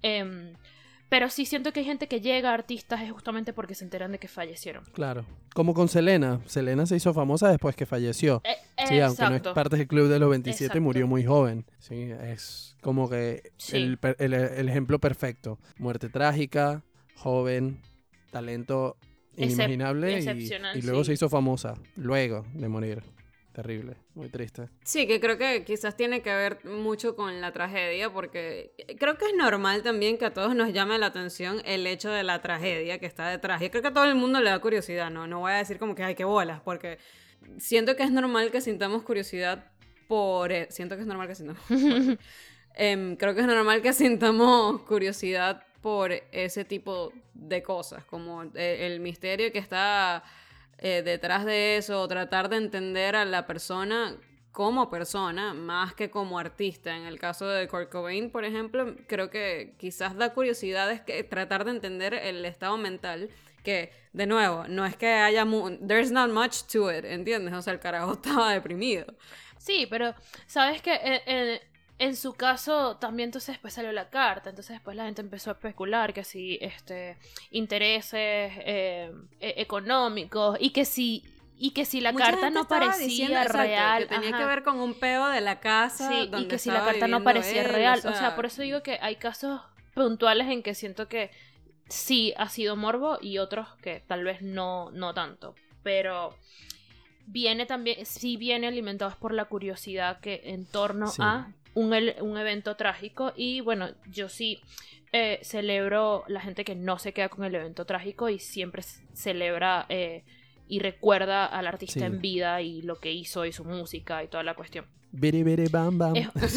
Pero sí siento que hay gente que llega a artistas es justamente porque se enteran de que fallecieron. Claro, como con Selena. Selena se hizo famosa después que falleció. Sí, aunque no es parte del club de los 27, exacto, murió muy joven. Sí, es como que sí, el ejemplo perfecto. Muerte trágica, joven, talento inimaginable y luego se hizo famosa, luego de morir. Terrible, muy triste. Sí, que creo que quizás tiene que ver mucho con la tragedia, porque creo que es normal también que a todos nos llame la atención el hecho de la tragedia que está detrás. Y creo que a todo el mundo le da curiosidad, no voy a decir como que, ay, qué bolas, porque siento que es normal que sintamos curiosidad siento que es normal que sintamos... creo que es normal que sintamos curiosidad por ese tipo de cosas, como el misterio que está... detrás de eso, tratar de entender a la persona como persona, más que como artista. En el caso de Kurt Cobain, por ejemplo, creo que quizás da curiosidad tratar de entender el estado mental, que, de nuevo, no es que haya... there's not much to it, ¿entiendes? O sea, el carajo estaba deprimido. Sí, pero, ¿sabes qué? En su caso también entonces después salió la carta, entonces después la gente empezó a especular que si intereses económicos y que si la mucha carta no parecía real, que tenía que ver con un peo de la casa, sí, donde y que si la carta no parecía real, o sea, por eso digo que hay casos puntuales en que siento que sí ha sido morbo y otros que tal vez no tanto, pero viene alimentados por la curiosidad que en torno a un evento trágico. Y bueno, yo sí celebro la gente que no se queda con el evento trágico y siempre celebra y recuerda al artista en vida y lo que hizo y su música y toda la cuestión. Biri, biri, bam, bam.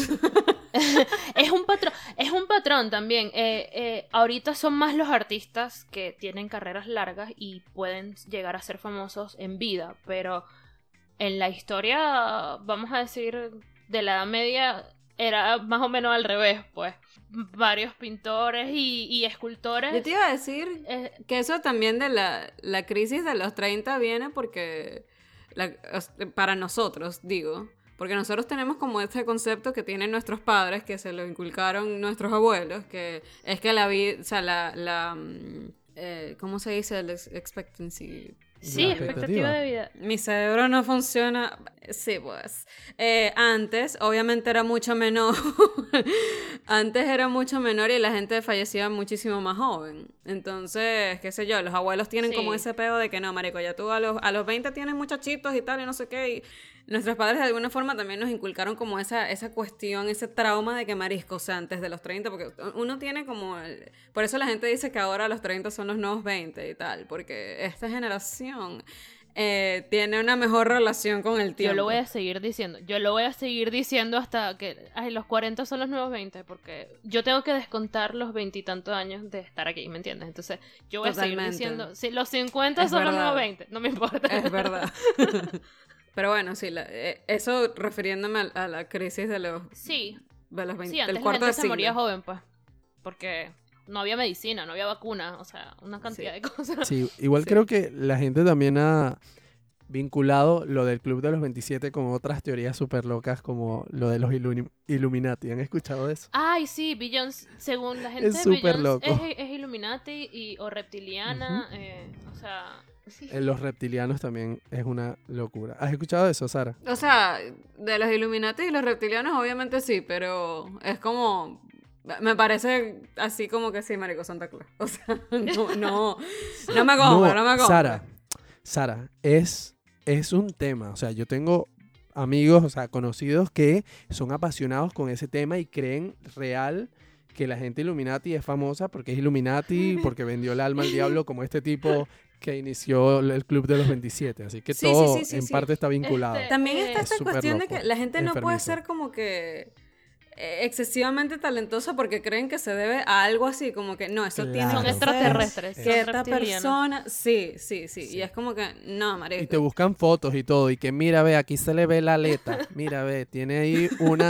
Es un patrón también. Ahorita son más los artistas que tienen carreras largas y pueden llegar a ser famosos en vida, pero en la historia, vamos a decir, de la Edad Media, era más o menos al revés, pues. Varios pintores y escultores. Yo te iba a decir que eso también de la crisis de los 30 viene porque, para nosotros, digo, porque nosotros tenemos como este concepto que tienen nuestros padres, que se lo inculcaron nuestros abuelos, que es que la vida, o sea, ¿cómo se dice? El expectancy... Sí, expectativa de vida. Mi cerebro no funciona. Sí, pues. Antes, obviamente era mucho menor. Antes era mucho menor y la gente fallecía muchísimo más joven. Entonces, qué sé yo, los abuelos tienen como ese pedo de que no, marico, ya tú a los 20 tienes muchachitos y tal, y no sé qué. Y nuestros padres de alguna forma también nos inculcaron como esa cuestión, ese trauma de que marisco, o sea, antes de los 30, porque uno tiene como... Por eso la gente dice que ahora los 30 son los nuevos 20 y tal, porque esta generación tiene una mejor relación con el tiempo. Yo lo voy a seguir diciendo hasta que los 40 son los nuevos 20, porque yo tengo que descontar los 20 y tantos años de estar aquí, ¿me entiendes? Entonces yo voy a seguir diciendo, si los 50 son los nuevos 20, no me importa. Es verdad. Pero bueno, sí, eso refiriéndome a la crisis de los, Sí, de los 20, sí, antes del la cuarto gente de se siglo. moría joven, pues. Porque no había medicina, no había vacuna, o sea, una cantidad de cosas. Sí, igual Sí. creo que la gente también ha vinculado lo del Club de los 27 con otras teorías súper locas como lo de los Illuminati. ¿Han escuchado de eso? Ay, sí, Beyoncé, según la gente Es de súper Beyoncé, loco. es Illuminati o reptiliana, o sea... Los reptilianos también es una locura. ¿Has escuchado de eso, Sara? O sea, de los Illuminati y los reptilianos obviamente sí, pero es como... Me parece así como que sí, marico, Santa Claus. O sea, no me compro. Sara, es un tema. O sea, yo tengo amigos, o sea, conocidos que son apasionados con ese tema y creen real que la gente Illuminati es famosa porque es Illuminati, porque vendió el alma al diablo, como este tipo que inició el Club de los 27. Así que Sí, todo sí. en parte está vinculado. También está Es esta súper cuestión de loco, que la gente no puede enfermizo. ser como que excesivamente talentosa porque creen que se debe a algo así, como que no, eso Claro. tiene Son que ser extraterrestres, que son esta reptilianos. persona, sí, Sí. y es como que no, marico. Y te buscan fotos y todo, y que mira, ve, aquí se le ve la aleta, mira, ve, tiene ahí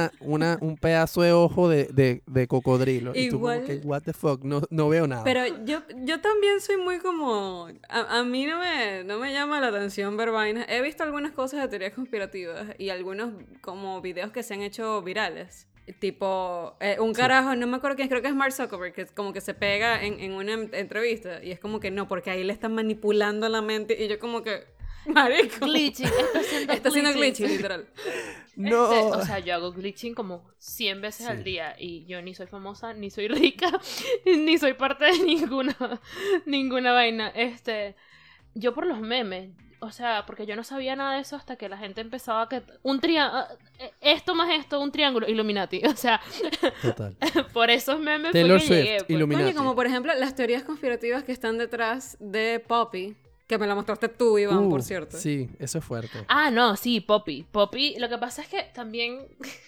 un pedazo de ojo de cocodrilo. Y tú como Igual- que, what the fuck, no veo nada. Pero yo también soy muy como... A mí no me llama la atención ver vainas. He visto algunas cosas de teorías conspirativas y algunos como videos que se han hecho virales. Tipo, un carajo, no me acuerdo quién, creo que es Mark Zuckerberg, que como que se pega en una entrevista y es como que no, porque ahí le están manipulando la mente y yo como que, marico, Glitching, está haciendo glitching, literal. No. O sea, yo hago glitching como 100 veces al día y yo ni soy famosa, ni soy rica, ni soy parte de ninguna vaina. Yo por los memes, o sea, porque yo no sabía nada de eso hasta que la gente empezaba que esto más esto, un triángulo, Illuminati. O sea, Total. por esos memes Taylor fue que llegué, Swift, pues. Illuminati. Coño, como por ejemplo las teorías conspirativas que están detrás de Poppy, que me la mostraste tú, Iván, por cierto. Sí, eso es fuerte. Ah, no, sí, Poppy. Poppy, lo que pasa es que también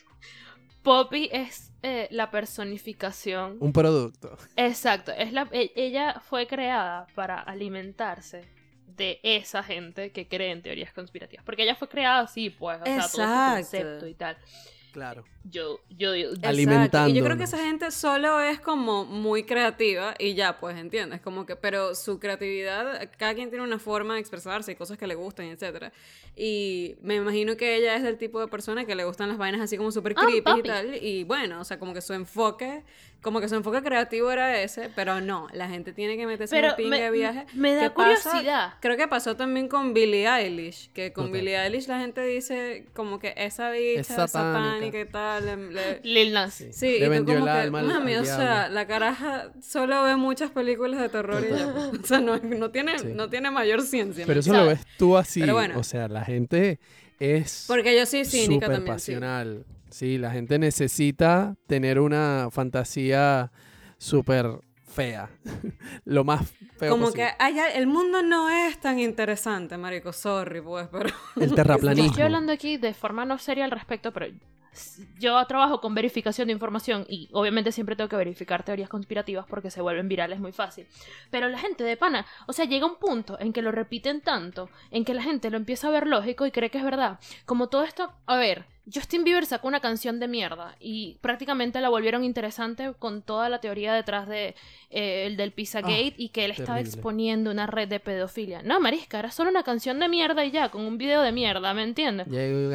Poppy es la personificación. Un producto. Exacto, ella fue creada para alimentarse de esa gente que cree en teorías conspirativas. Porque ella fue creada así, pues, o sea, todo su Exacto. concepto y tal. Claro. Yo Exacto. Alimentándonos. Y yo creo que esa gente solo es como muy creativa y ya, pues, ¿entiendes? Como que, pero su creatividad, cada quien tiene una forma de expresarse y cosas que le gustan, etcétera. Y me imagino que ella es del tipo de persona que le gustan las vainas así como súper creepy y papi. tal. Y bueno, o sea, como que su enfoque creativo era ese, pero no, la gente tiene que meterse en Pero el pingue de viaje. me da ¿Qué pasa? curiosidad. Creo que pasó también con Billie Eilish, que con Total. Billie Eilish la gente dice como que esa bicha Es satánica. satánica y tal. Lil Nas. Sí, Le y tú vendió como el que, alma al mami, o diablo. sea, la caraja solo ve muchas películas de terror y ya. O sea, no tiene mayor ciencia. Pero eso ¿sabes? lo ves tú así. Pero bueno. O sea, la gente es Porque yo soy cínica súper también, sí. pasional. Sí, la gente necesita tener una fantasía súper fea. Lo más feo Como posible. que el mundo no es tan interesante, marico, sorry, pues, pero... El Yo terraplanismo. estoy hablando aquí de forma no seria al respecto, pero yo trabajo con verificación de información y obviamente siempre tengo que verificar teorías conspirativas porque se vuelven virales muy fácil. Pero la gente de pana, o sea, llega un punto en que lo repiten tanto, en que la gente lo empieza a ver lógico y cree que es verdad. Como todo esto, a ver, Justin Bieber sacó una canción de mierda y prácticamente la volvieron interesante con toda la teoría detrás de el del Pizzagate y que él estaba terrible. exponiendo una red de pedofilia. No, marisca, era solo una canción de mierda y ya, con un video de mierda, ¿me entiendes?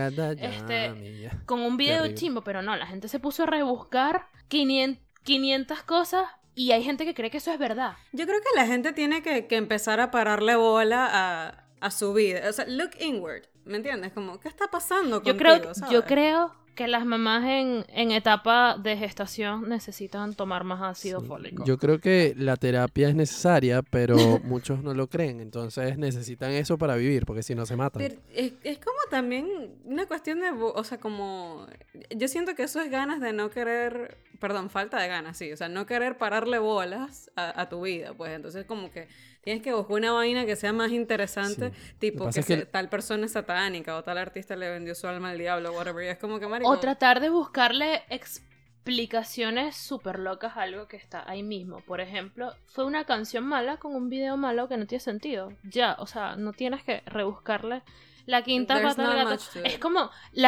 Con un video Terrible. chimbo, pero no, la gente se puso a rebuscar 500 cosas y hay gente que cree que eso es verdad. Yo creo que la gente tiene que empezar a pararle bola a su vida. O sea, look inward, ¿me entiendes? Como, ¿qué está pasando Yo contigo, ¿sabes? creo que las mamás en etapa de gestación necesitan tomar más ácido Sí. fólico. Yo creo que la terapia es necesaria, pero muchos no lo creen. Entonces necesitan eso para vivir, porque si no se matan. Pero es como también una cuestión de, o sea, como, yo siento que eso es ganas de no querer, perdón, falta de ganas, sí, o sea, no querer pararle bolas a tu vida, pues, entonces como que tienes que buscar una vaina que sea más interesante, Sí. tipo Lo que pasa que, es que tal persona es satánica o tal artista le vendió su alma al diablo, whatever, y es como que, marico, O tratar de buscarle explicaciones súper locas a algo que está ahí mismo. Por ejemplo, fue una canción mala con un video malo que no tiene sentido. Ya, o sea, no tienes que rebuscarle La quinta There's pata del not gato. much to Es it. como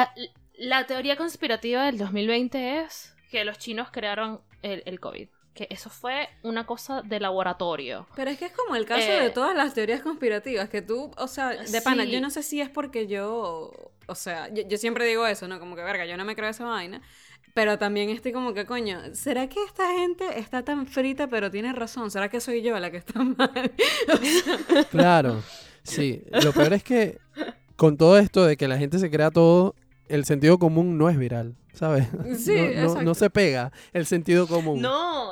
la teoría conspirativa del 2020 es que los chinos crearon el COVID. Que eso fue una cosa de laboratorio. Pero es que es como el caso de todas las teorías conspirativas, que tú, o sea, de pana, Sí. yo no sé si es porque o sea, yo siempre digo eso, ¿no? Como que, verga, yo no me creo esa vaina, pero también estoy como que, coño, ¿será que esta gente está tan frita pero tiene razón? ¿Será que soy yo la que está mal? Claro, sí. Lo peor es que con todo esto de que la gente se crea todo, el sentido común no es viral, ¿sabes? Sí, no exacto. se pega el sentido común. No.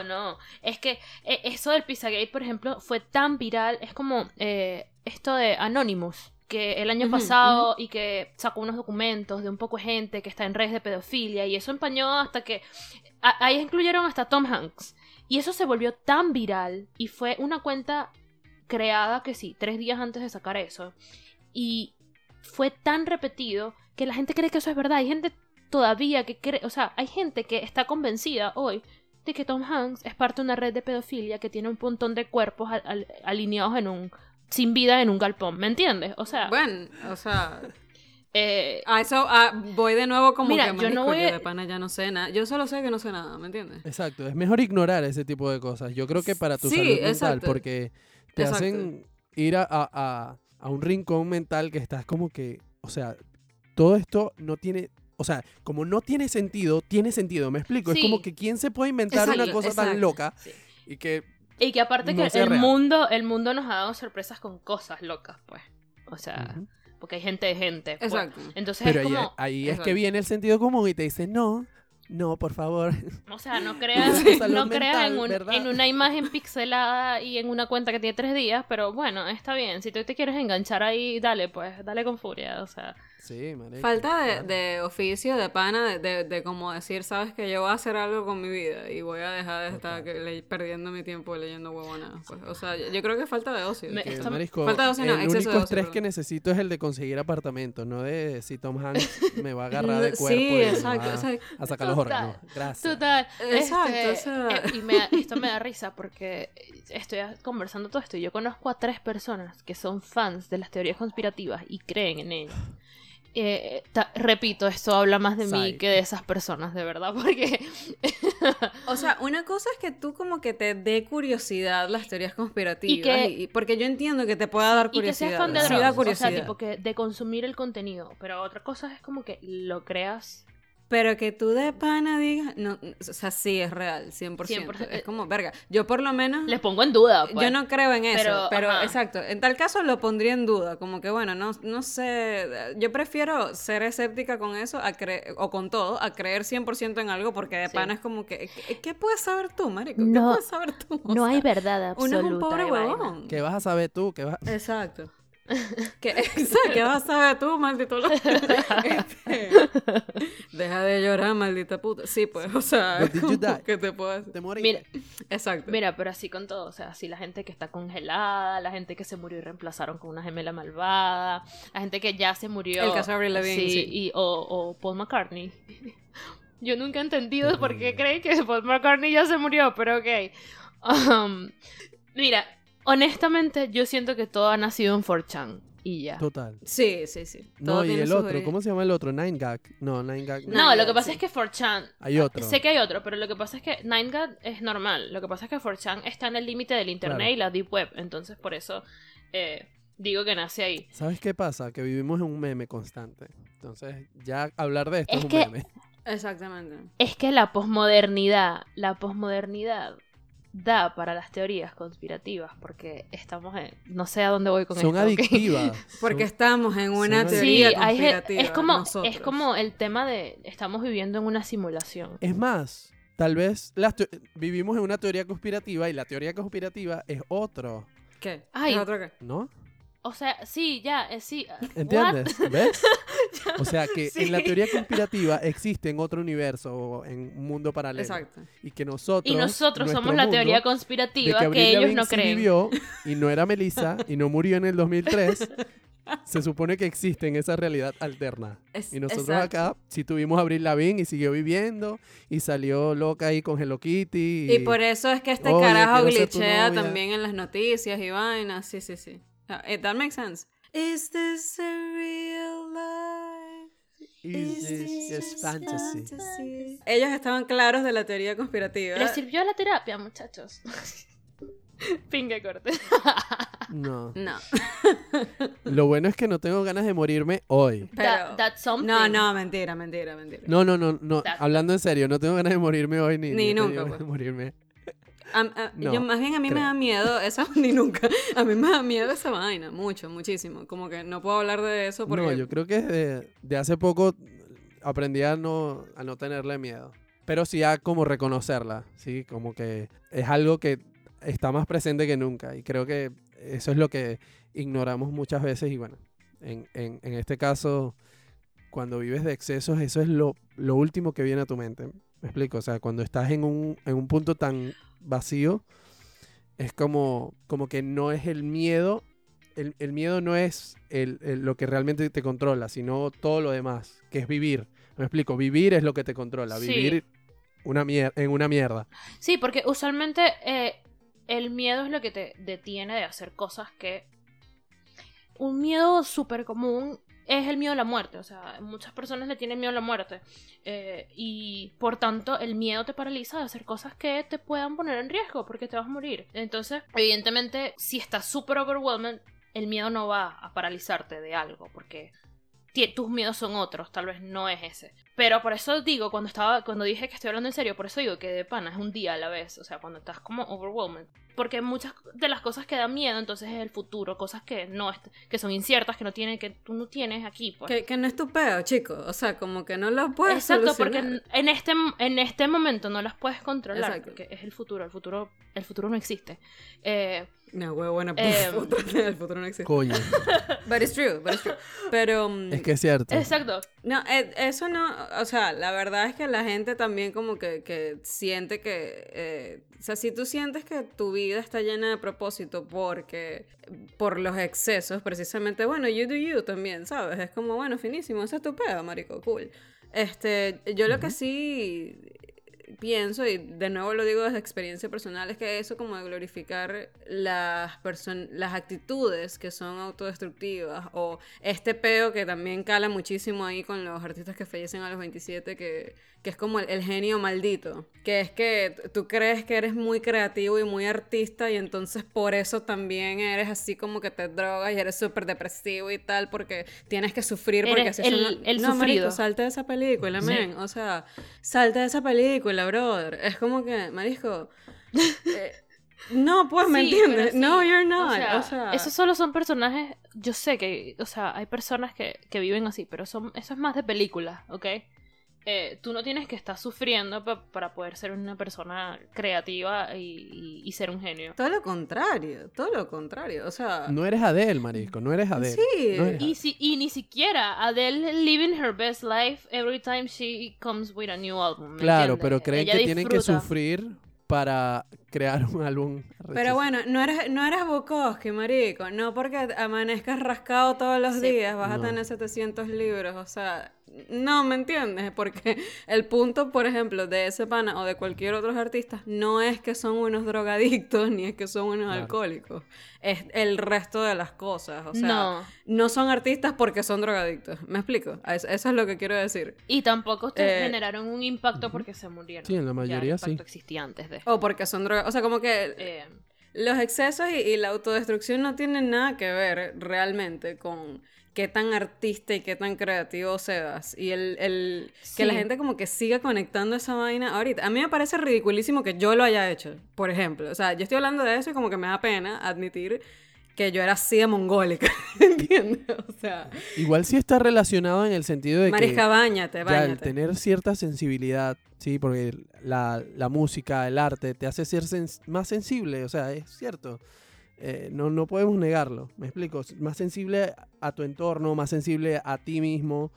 Es que eso del Pizzagate, por ejemplo, fue tan viral. Es como esto de Anonymous, que el año Ujú, pasado y que sacó unos documentos de un poco de gente que está en redes de pedofilia y eso empañó hasta que... ahí incluyeron hasta Tom Hanks. Y eso se volvió tan viral y fue una cuenta creada que sí, 3 días antes de sacar eso. Y fue tan repetido que la gente cree que eso es verdad. Hay gente todavía que cree, o sea, hay gente que está convencida hoy de que Tom Hanks es parte de una red de pedofilia que tiene un montón de cuerpos alineados sin vida en un galpón, ¿me entiendes? O sea, Bueno, o sea, eh, voy de nuevo como Mira, que, yo marico, no voy yo a- de pana ya no sé nada. Yo solo sé que no sé nada, ¿me entiendes? Exacto, es mejor ignorar ese tipo de cosas. Yo creo que para tu Sí, salud mental, exacto. porque te Exacto. hacen ir a un rincón mental que estás como que, o sea, todo esto no tiene, o sea, como no tiene sentido, me explico. Sí. Es como que quién se puede inventar Exacto, una cosa tan exacto. loca sí. y que Y que aparte no que sea el real. mundo nos ha dado sorpresas con cosas locas, pues. O sea, Ujú. porque hay gente de gente. Pues. Exacto. Entonces Pero es como, ahí es Exacto. que viene el sentido común y te dice, no, por favor. o sea, no creas, Tu salud no creas mental, ¿verdad? en una imagen pixelada y en una cuenta que tiene 3 días, pero bueno, está bien. Si tú te quieres enganchar ahí, dale, pues, dale con furia, o sea. Sí, marico, Falta claro. de oficio, de pana, de como decir, sabes que yo voy a hacer algo con mi vida y voy a dejar de estar perdiendo mi tiempo leyendo huevonadas. Pues. O sea, yo creo que falta de ocio. Me- Que, Esto- marisco, falta de ocio, no, el exceso único de ocio, estrés perdón. que necesito es el de conseguir apartamento, no de si Tom Hanks me va a agarrar de No, cuerpo sí, y me exacto, va o sea, a sacar los total, órganos. Gracias. Total. Exacto, este, o sea. esto me da risa porque estoy conversando todo esto y yo conozco a 3 personas que son fans de las teorías conspirativas y creen en ellas. Repito, esto habla más de mí Psych. que de esas personas, de verdad, porque... O sea, una cosa es que tú como que te dé curiosidad las teorías conspirativas, que- porque yo entiendo que te pueda dar Y que curiosidad. seas fan de sí Dross, da o curiosidad. sea, tipo que de consumir el contenido, pero otra cosa es como que lo creas. Pero que tú de pana digas, no, o sea, sí es real, 100%. 100%. Es como, verga, yo por lo menos... Les pongo en duda, pues. Yo no creo en eso, pero ajá. exacto, en tal caso lo pondría en duda, como que bueno, no sé, yo prefiero ser escéptica con eso o con todo, a creer 100% en algo, porque de Sí. pana es como que, ¿qué puedes saber tú, marico? No, ¿Qué puedes saber tú? O No sea, hay verdad absoluta. uno es un pobre de vaina. huevón. ¿Qué vas a saber tú? Exacto. ¿Qué vas a saber tú, maldito loco? Deja de llorar, maldita puta. Sí, pues, o sea, But did you como die? que te puedes... ¿Te moriste? Mira, Exacto. mira, pero así con todo, o sea, así la gente que está congelada, la gente que se murió y reemplazaron con una gemela malvada, la gente que ya se murió. El caso de Avril Lavigne, sí. O Paul McCartney. Yo nunca he entendido por qué creen que Paul McCartney ya se murió, pero ok. Mira, honestamente, yo siento que todo ha nacido en 4chan y ya. Total. Sí. Todo No, y tiene el sus otro, orígenes. ¿cómo se llama el otro? 9gag. No, 9gag. No, Nine lo que Gag, pasa sí. es que 4chan... Hay otro. Sé que hay otro, pero lo que pasa es que 9gag es normal. Lo que pasa es que 4chan está en el límite del internet Claro. y la deep web. Entonces, por eso digo que nace ahí. ¿Sabes qué pasa? Que vivimos en un meme constante. Entonces, ya hablar de esto Es es un que- meme. Exactamente. Es que la posmodernidad da para las teorías conspirativas porque estamos en... No sé a dónde voy con Son esto. ¿ok? adictivas. Porque Son- estamos en una son teoría Sí, conspirativa. es como nosotros. el tema de estamos viviendo en una simulación. Es más, tal vez vivimos en una teoría conspirativa y la teoría conspirativa es otro, ¿Qué? Ay. ¿Es otro qué? ¿no? O sea, sí, ya, sí. ¿Entiendes? ¿Ves? O sea, que Sí. en la teoría conspirativa existe en otro universo o en un mundo paralelo. Exacto. Y que nosotros... Y nosotros nuestro somos la mundo, teoría de conspirativa que que, Avril ellos Lavigne no sí creen. vivió y no era Melissa y no murió en el 2003, se supone que existe en esa realidad alterna. Y nosotros Exacto. acá sí tuvimos a Avril Lavigne y siguió viviendo y salió loca ahí con Hello Kitty. Y por eso es que este Oye, carajo quiero ser tu glitchea novia. también en las noticias y vainas. Sí. That makes sense. Is this a Is this just fantasy? Ellos estaban claros de la teoría conspirativa. ¿Les sirvió la terapia, muchachos? Pingue corte. No. No. Lo bueno es que no tengo ganas de morirme hoy. Pero... That's something. No, mentira. No. Hablando en serio, no tengo ganas de morirme hoy ni Ni he tenido nunca, ganas pues. de morirme. Yo más bien a mí me creo. da miedo esa ni nunca. A mí me da miedo esa vaina, muchísimo. Como que no puedo hablar de eso porque No, yo creo que de hace poco aprendí a no tenerle miedo. Pero sí a como reconocerla, ¿sí? Como que es algo que está más presente que nunca. Y creo que eso es lo que ignoramos muchas veces. Y bueno, en este caso, cuando vives de excesos, eso es lo último que viene a tu mente. ¿Me explico? O sea, cuando estás en un punto tan vacío, es como que no es el miedo. El miedo no es lo que realmente te controla, sino todo lo demás, que es vivir. Me explico, vivir es lo que te controla, Sí. vivir en una mierda. Sí, porque usualmente el miedo es lo que te detiene de hacer cosas que... Un miedo súper común es el miedo a la muerte. O sea, muchas personas le tienen miedo a la muerte. Y por tanto, el miedo te paraliza de hacer cosas que te puedan poner en riesgo porque te vas a morir. Entonces, evidentemente, si estás súper overwhelmed, el miedo no va a paralizarte de algo porque tus miedos son otros, tal vez no es ese. Pero por eso digo, cuando dije que estoy hablando en serio, por eso digo que de pana es un día a la vez, o sea, cuando estás como overwhelmed. Porque muchas de las cosas que dan miedo entonces es el futuro, cosas que que son inciertas, que tú no tienes aquí, pues. que no es tu peo, chico. O sea, como que no lo puedes Exacto, solucionar. porque en este momento no las puedes controlar, Exacto. porque es el futuro no existe. No, bueno, Em. el futuro no existe. Coño, But it's true. Pero... es que es cierto. Exacto. No, eso no, o sea, la verdad es que la gente también como que siente que, o sea, si tú sientes que tu vida está llena de propósito por los excesos, precisamente, bueno, you do you también, ¿sabes? Es como, bueno, finísimo, ese es tu pedo, marico, cool. Yo lo que sí pienso, y de nuevo lo digo desde experiencia personal, es que eso como de glorificar las actitudes que son autodestructivas, o este peo que también cala muchísimo ahí con los artistas que fallecen a los 27, que es como el genio maldito, que es que tú crees que eres muy creativo y muy artista y entonces por eso también eres así como que te drogas y eres súper depresivo y tal porque tienes que sufrir porque Eres así son el no, sufrido. marico, salte de esa película, men. O sea, salte de esa película, brother. Es como que, marisco, no, pues, ¿me Sí, entiendes? pero sí. No, you're not. O sea, esos solo son personajes. Yo sé que, o sea, hay personas que viven así, pero eso es más de película, ¿ok? Tú no tienes que estar sufriendo para poder ser una persona creativa y ser un genio. todo lo contrario, o sea... No eres Adele, marisco, no eres Adele. Sí. No eres Y ni siquiera Adele living her best life every time she comes with a new album. ¿me Claro, entiendes? pero creen Ella que tienen que disfruta. sufrir para crear un álbum. Pero bueno, no eres Bukowski, marico. No porque amanezcas rascado todos los Sí. días vas a No. tener 700 libros. O sea, no, ¿me entiendes? Porque el punto, por ejemplo, de ese pana o de cualquier otro artista no es que son unos drogadictos ni es que son unos Claro. alcohólicos. Es el resto de las cosas. O sea, No. no son artistas porque son drogadictos. ¿Me explico? Eso es lo que quiero decir. Y tampoco te Eh, generaron un impacto porque se murieron. Sí, en la Ya, mayoría el impacto sí. existía antes de. O porque son drogadictos. O sea, como que... Los excesos y la autodestrucción no tienen nada que ver realmente con qué tan artista y qué tan creativo seas. Y que la Sí. gente como que siga conectando esa vaina ahorita. A mí me parece ridiculísimo que yo lo haya hecho, por ejemplo. O sea, yo estoy hablando de eso y como que me da pena admitir que yo era así de mongólica, ¿entiendes? O sea, Igual sí está relacionado en el sentido de marisca, que báñate. ya el tener cierta sensibilidad, sí, porque la música, el arte te hace ser más sensible, o sea, es cierto. No podemos negarlo, me explico. Más sensible a tu entorno, más sensible a ti mismo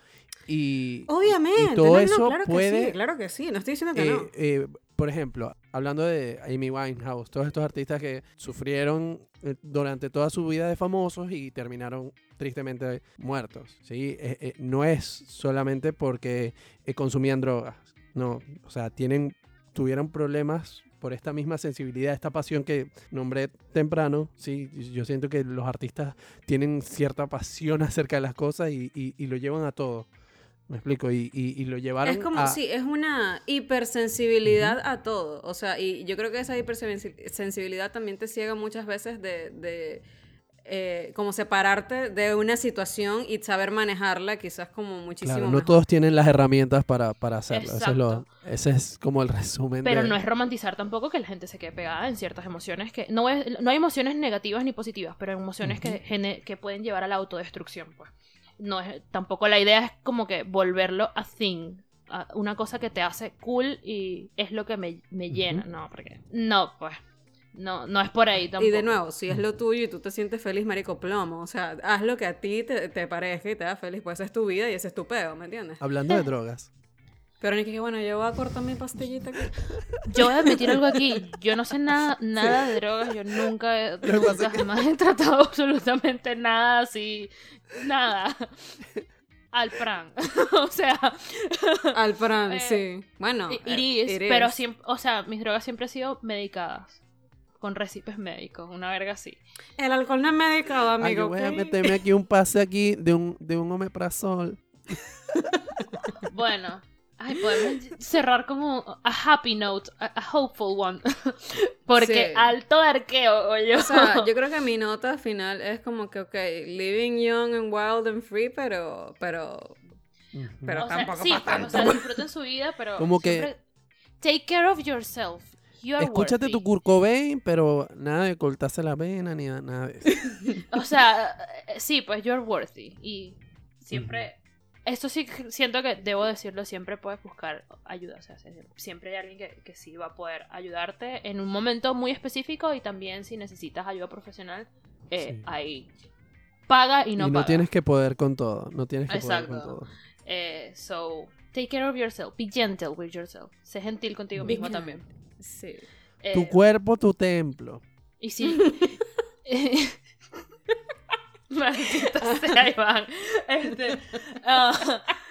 y Obviamente. y todo no, eso claro puede que sí, claro que sí. No estoy diciendo que no. por ejemplo, hablando de Amy Winehouse, todos estos artistas que sufrieron durante toda su vida de famosos y terminaron tristemente muertos, ¿sí? No es solamente porque consumían drogas, no, o sea, tuvieron problemas por esta misma sensibilidad, esta pasión que nombré temprano, ¿sí? Yo siento que los artistas tienen cierta pasión acerca de las cosas y lo llevan a todo. Me explico, y lo llevaron Es como, sí, es una hipersensibilidad a todo. O sea, y yo creo que esa hipersensibilidad también te ciega muchas veces de como separarte de una situación y saber manejarla quizás como muchísimo Claro, no mejor. todos tienen las herramientas para hacerlo. Exacto. Ese es como el resumen Pero de... no es romantizar tampoco que la gente se quede pegada en ciertas emociones que... No hay emociones negativas ni positivas, pero hay emociones que pueden llevar a la autodestrucción, pues. No es, tampoco la idea es como que volverlo a thing, a una cosa que te hace cool y es lo que me llena. No, porque... No, pues... No es por ahí tampoco. Y de nuevo, si es lo tuyo y tú te sientes feliz, marico, plomo. O sea, haz lo que a ti te parezca y te haga feliz. Pues esa es tu vida y ese es tu peo, ¿me entiendes? Hablando de drogas. Pero ni que bueno, yo voy a cortar mi pastillita aquí. Yo voy a admitir algo aquí. Yo no sé nada de drogas. Yo nunca jamás he tratado absolutamente nada así. Nada. Alpran. O sea... Alpran, sí. Bueno, Iris, pero siempre... O sea, mis drogas siempre han sido medicadas. Con recipes médicos, una verga así. El alcohol no es medicado, amigo. Ay, yo voy a ¿ok? meterme aquí un pase aquí de un omeprazol. Bueno, podemos cerrar como a happy note, a hopeful one. Porque Sí. alto arqueo, oye. O sea, yo creo que mi nota final es como que, ok, living young and wild and free, pero Ujú. O sea, tampoco sí, para pues, o tanto. sea, disfruten su vida, pero Como que- siempre take care of yourself. You are Escúchate worthy. tu Kurt Cobain, pero nada de cortarse la vena ni nada de eso. O sea, sí, pues you're worthy. Y siempre... Esto sí siento que debo decirlo, siempre puedes buscar ayuda. O sea, siempre hay alguien que sí va a poder ayudarte en un momento muy específico y también si necesitas ayuda profesional, Sí. ahí paga y no paga. tienes que poder con todo. No tienes que poder con Exacto. todo. So, take care of yourself. Be gentle with yourself. Sé gentil contigo Be mismo kind. también. Sí. Tu cuerpo, tu templo. Y sí. Maldita sea, Iván.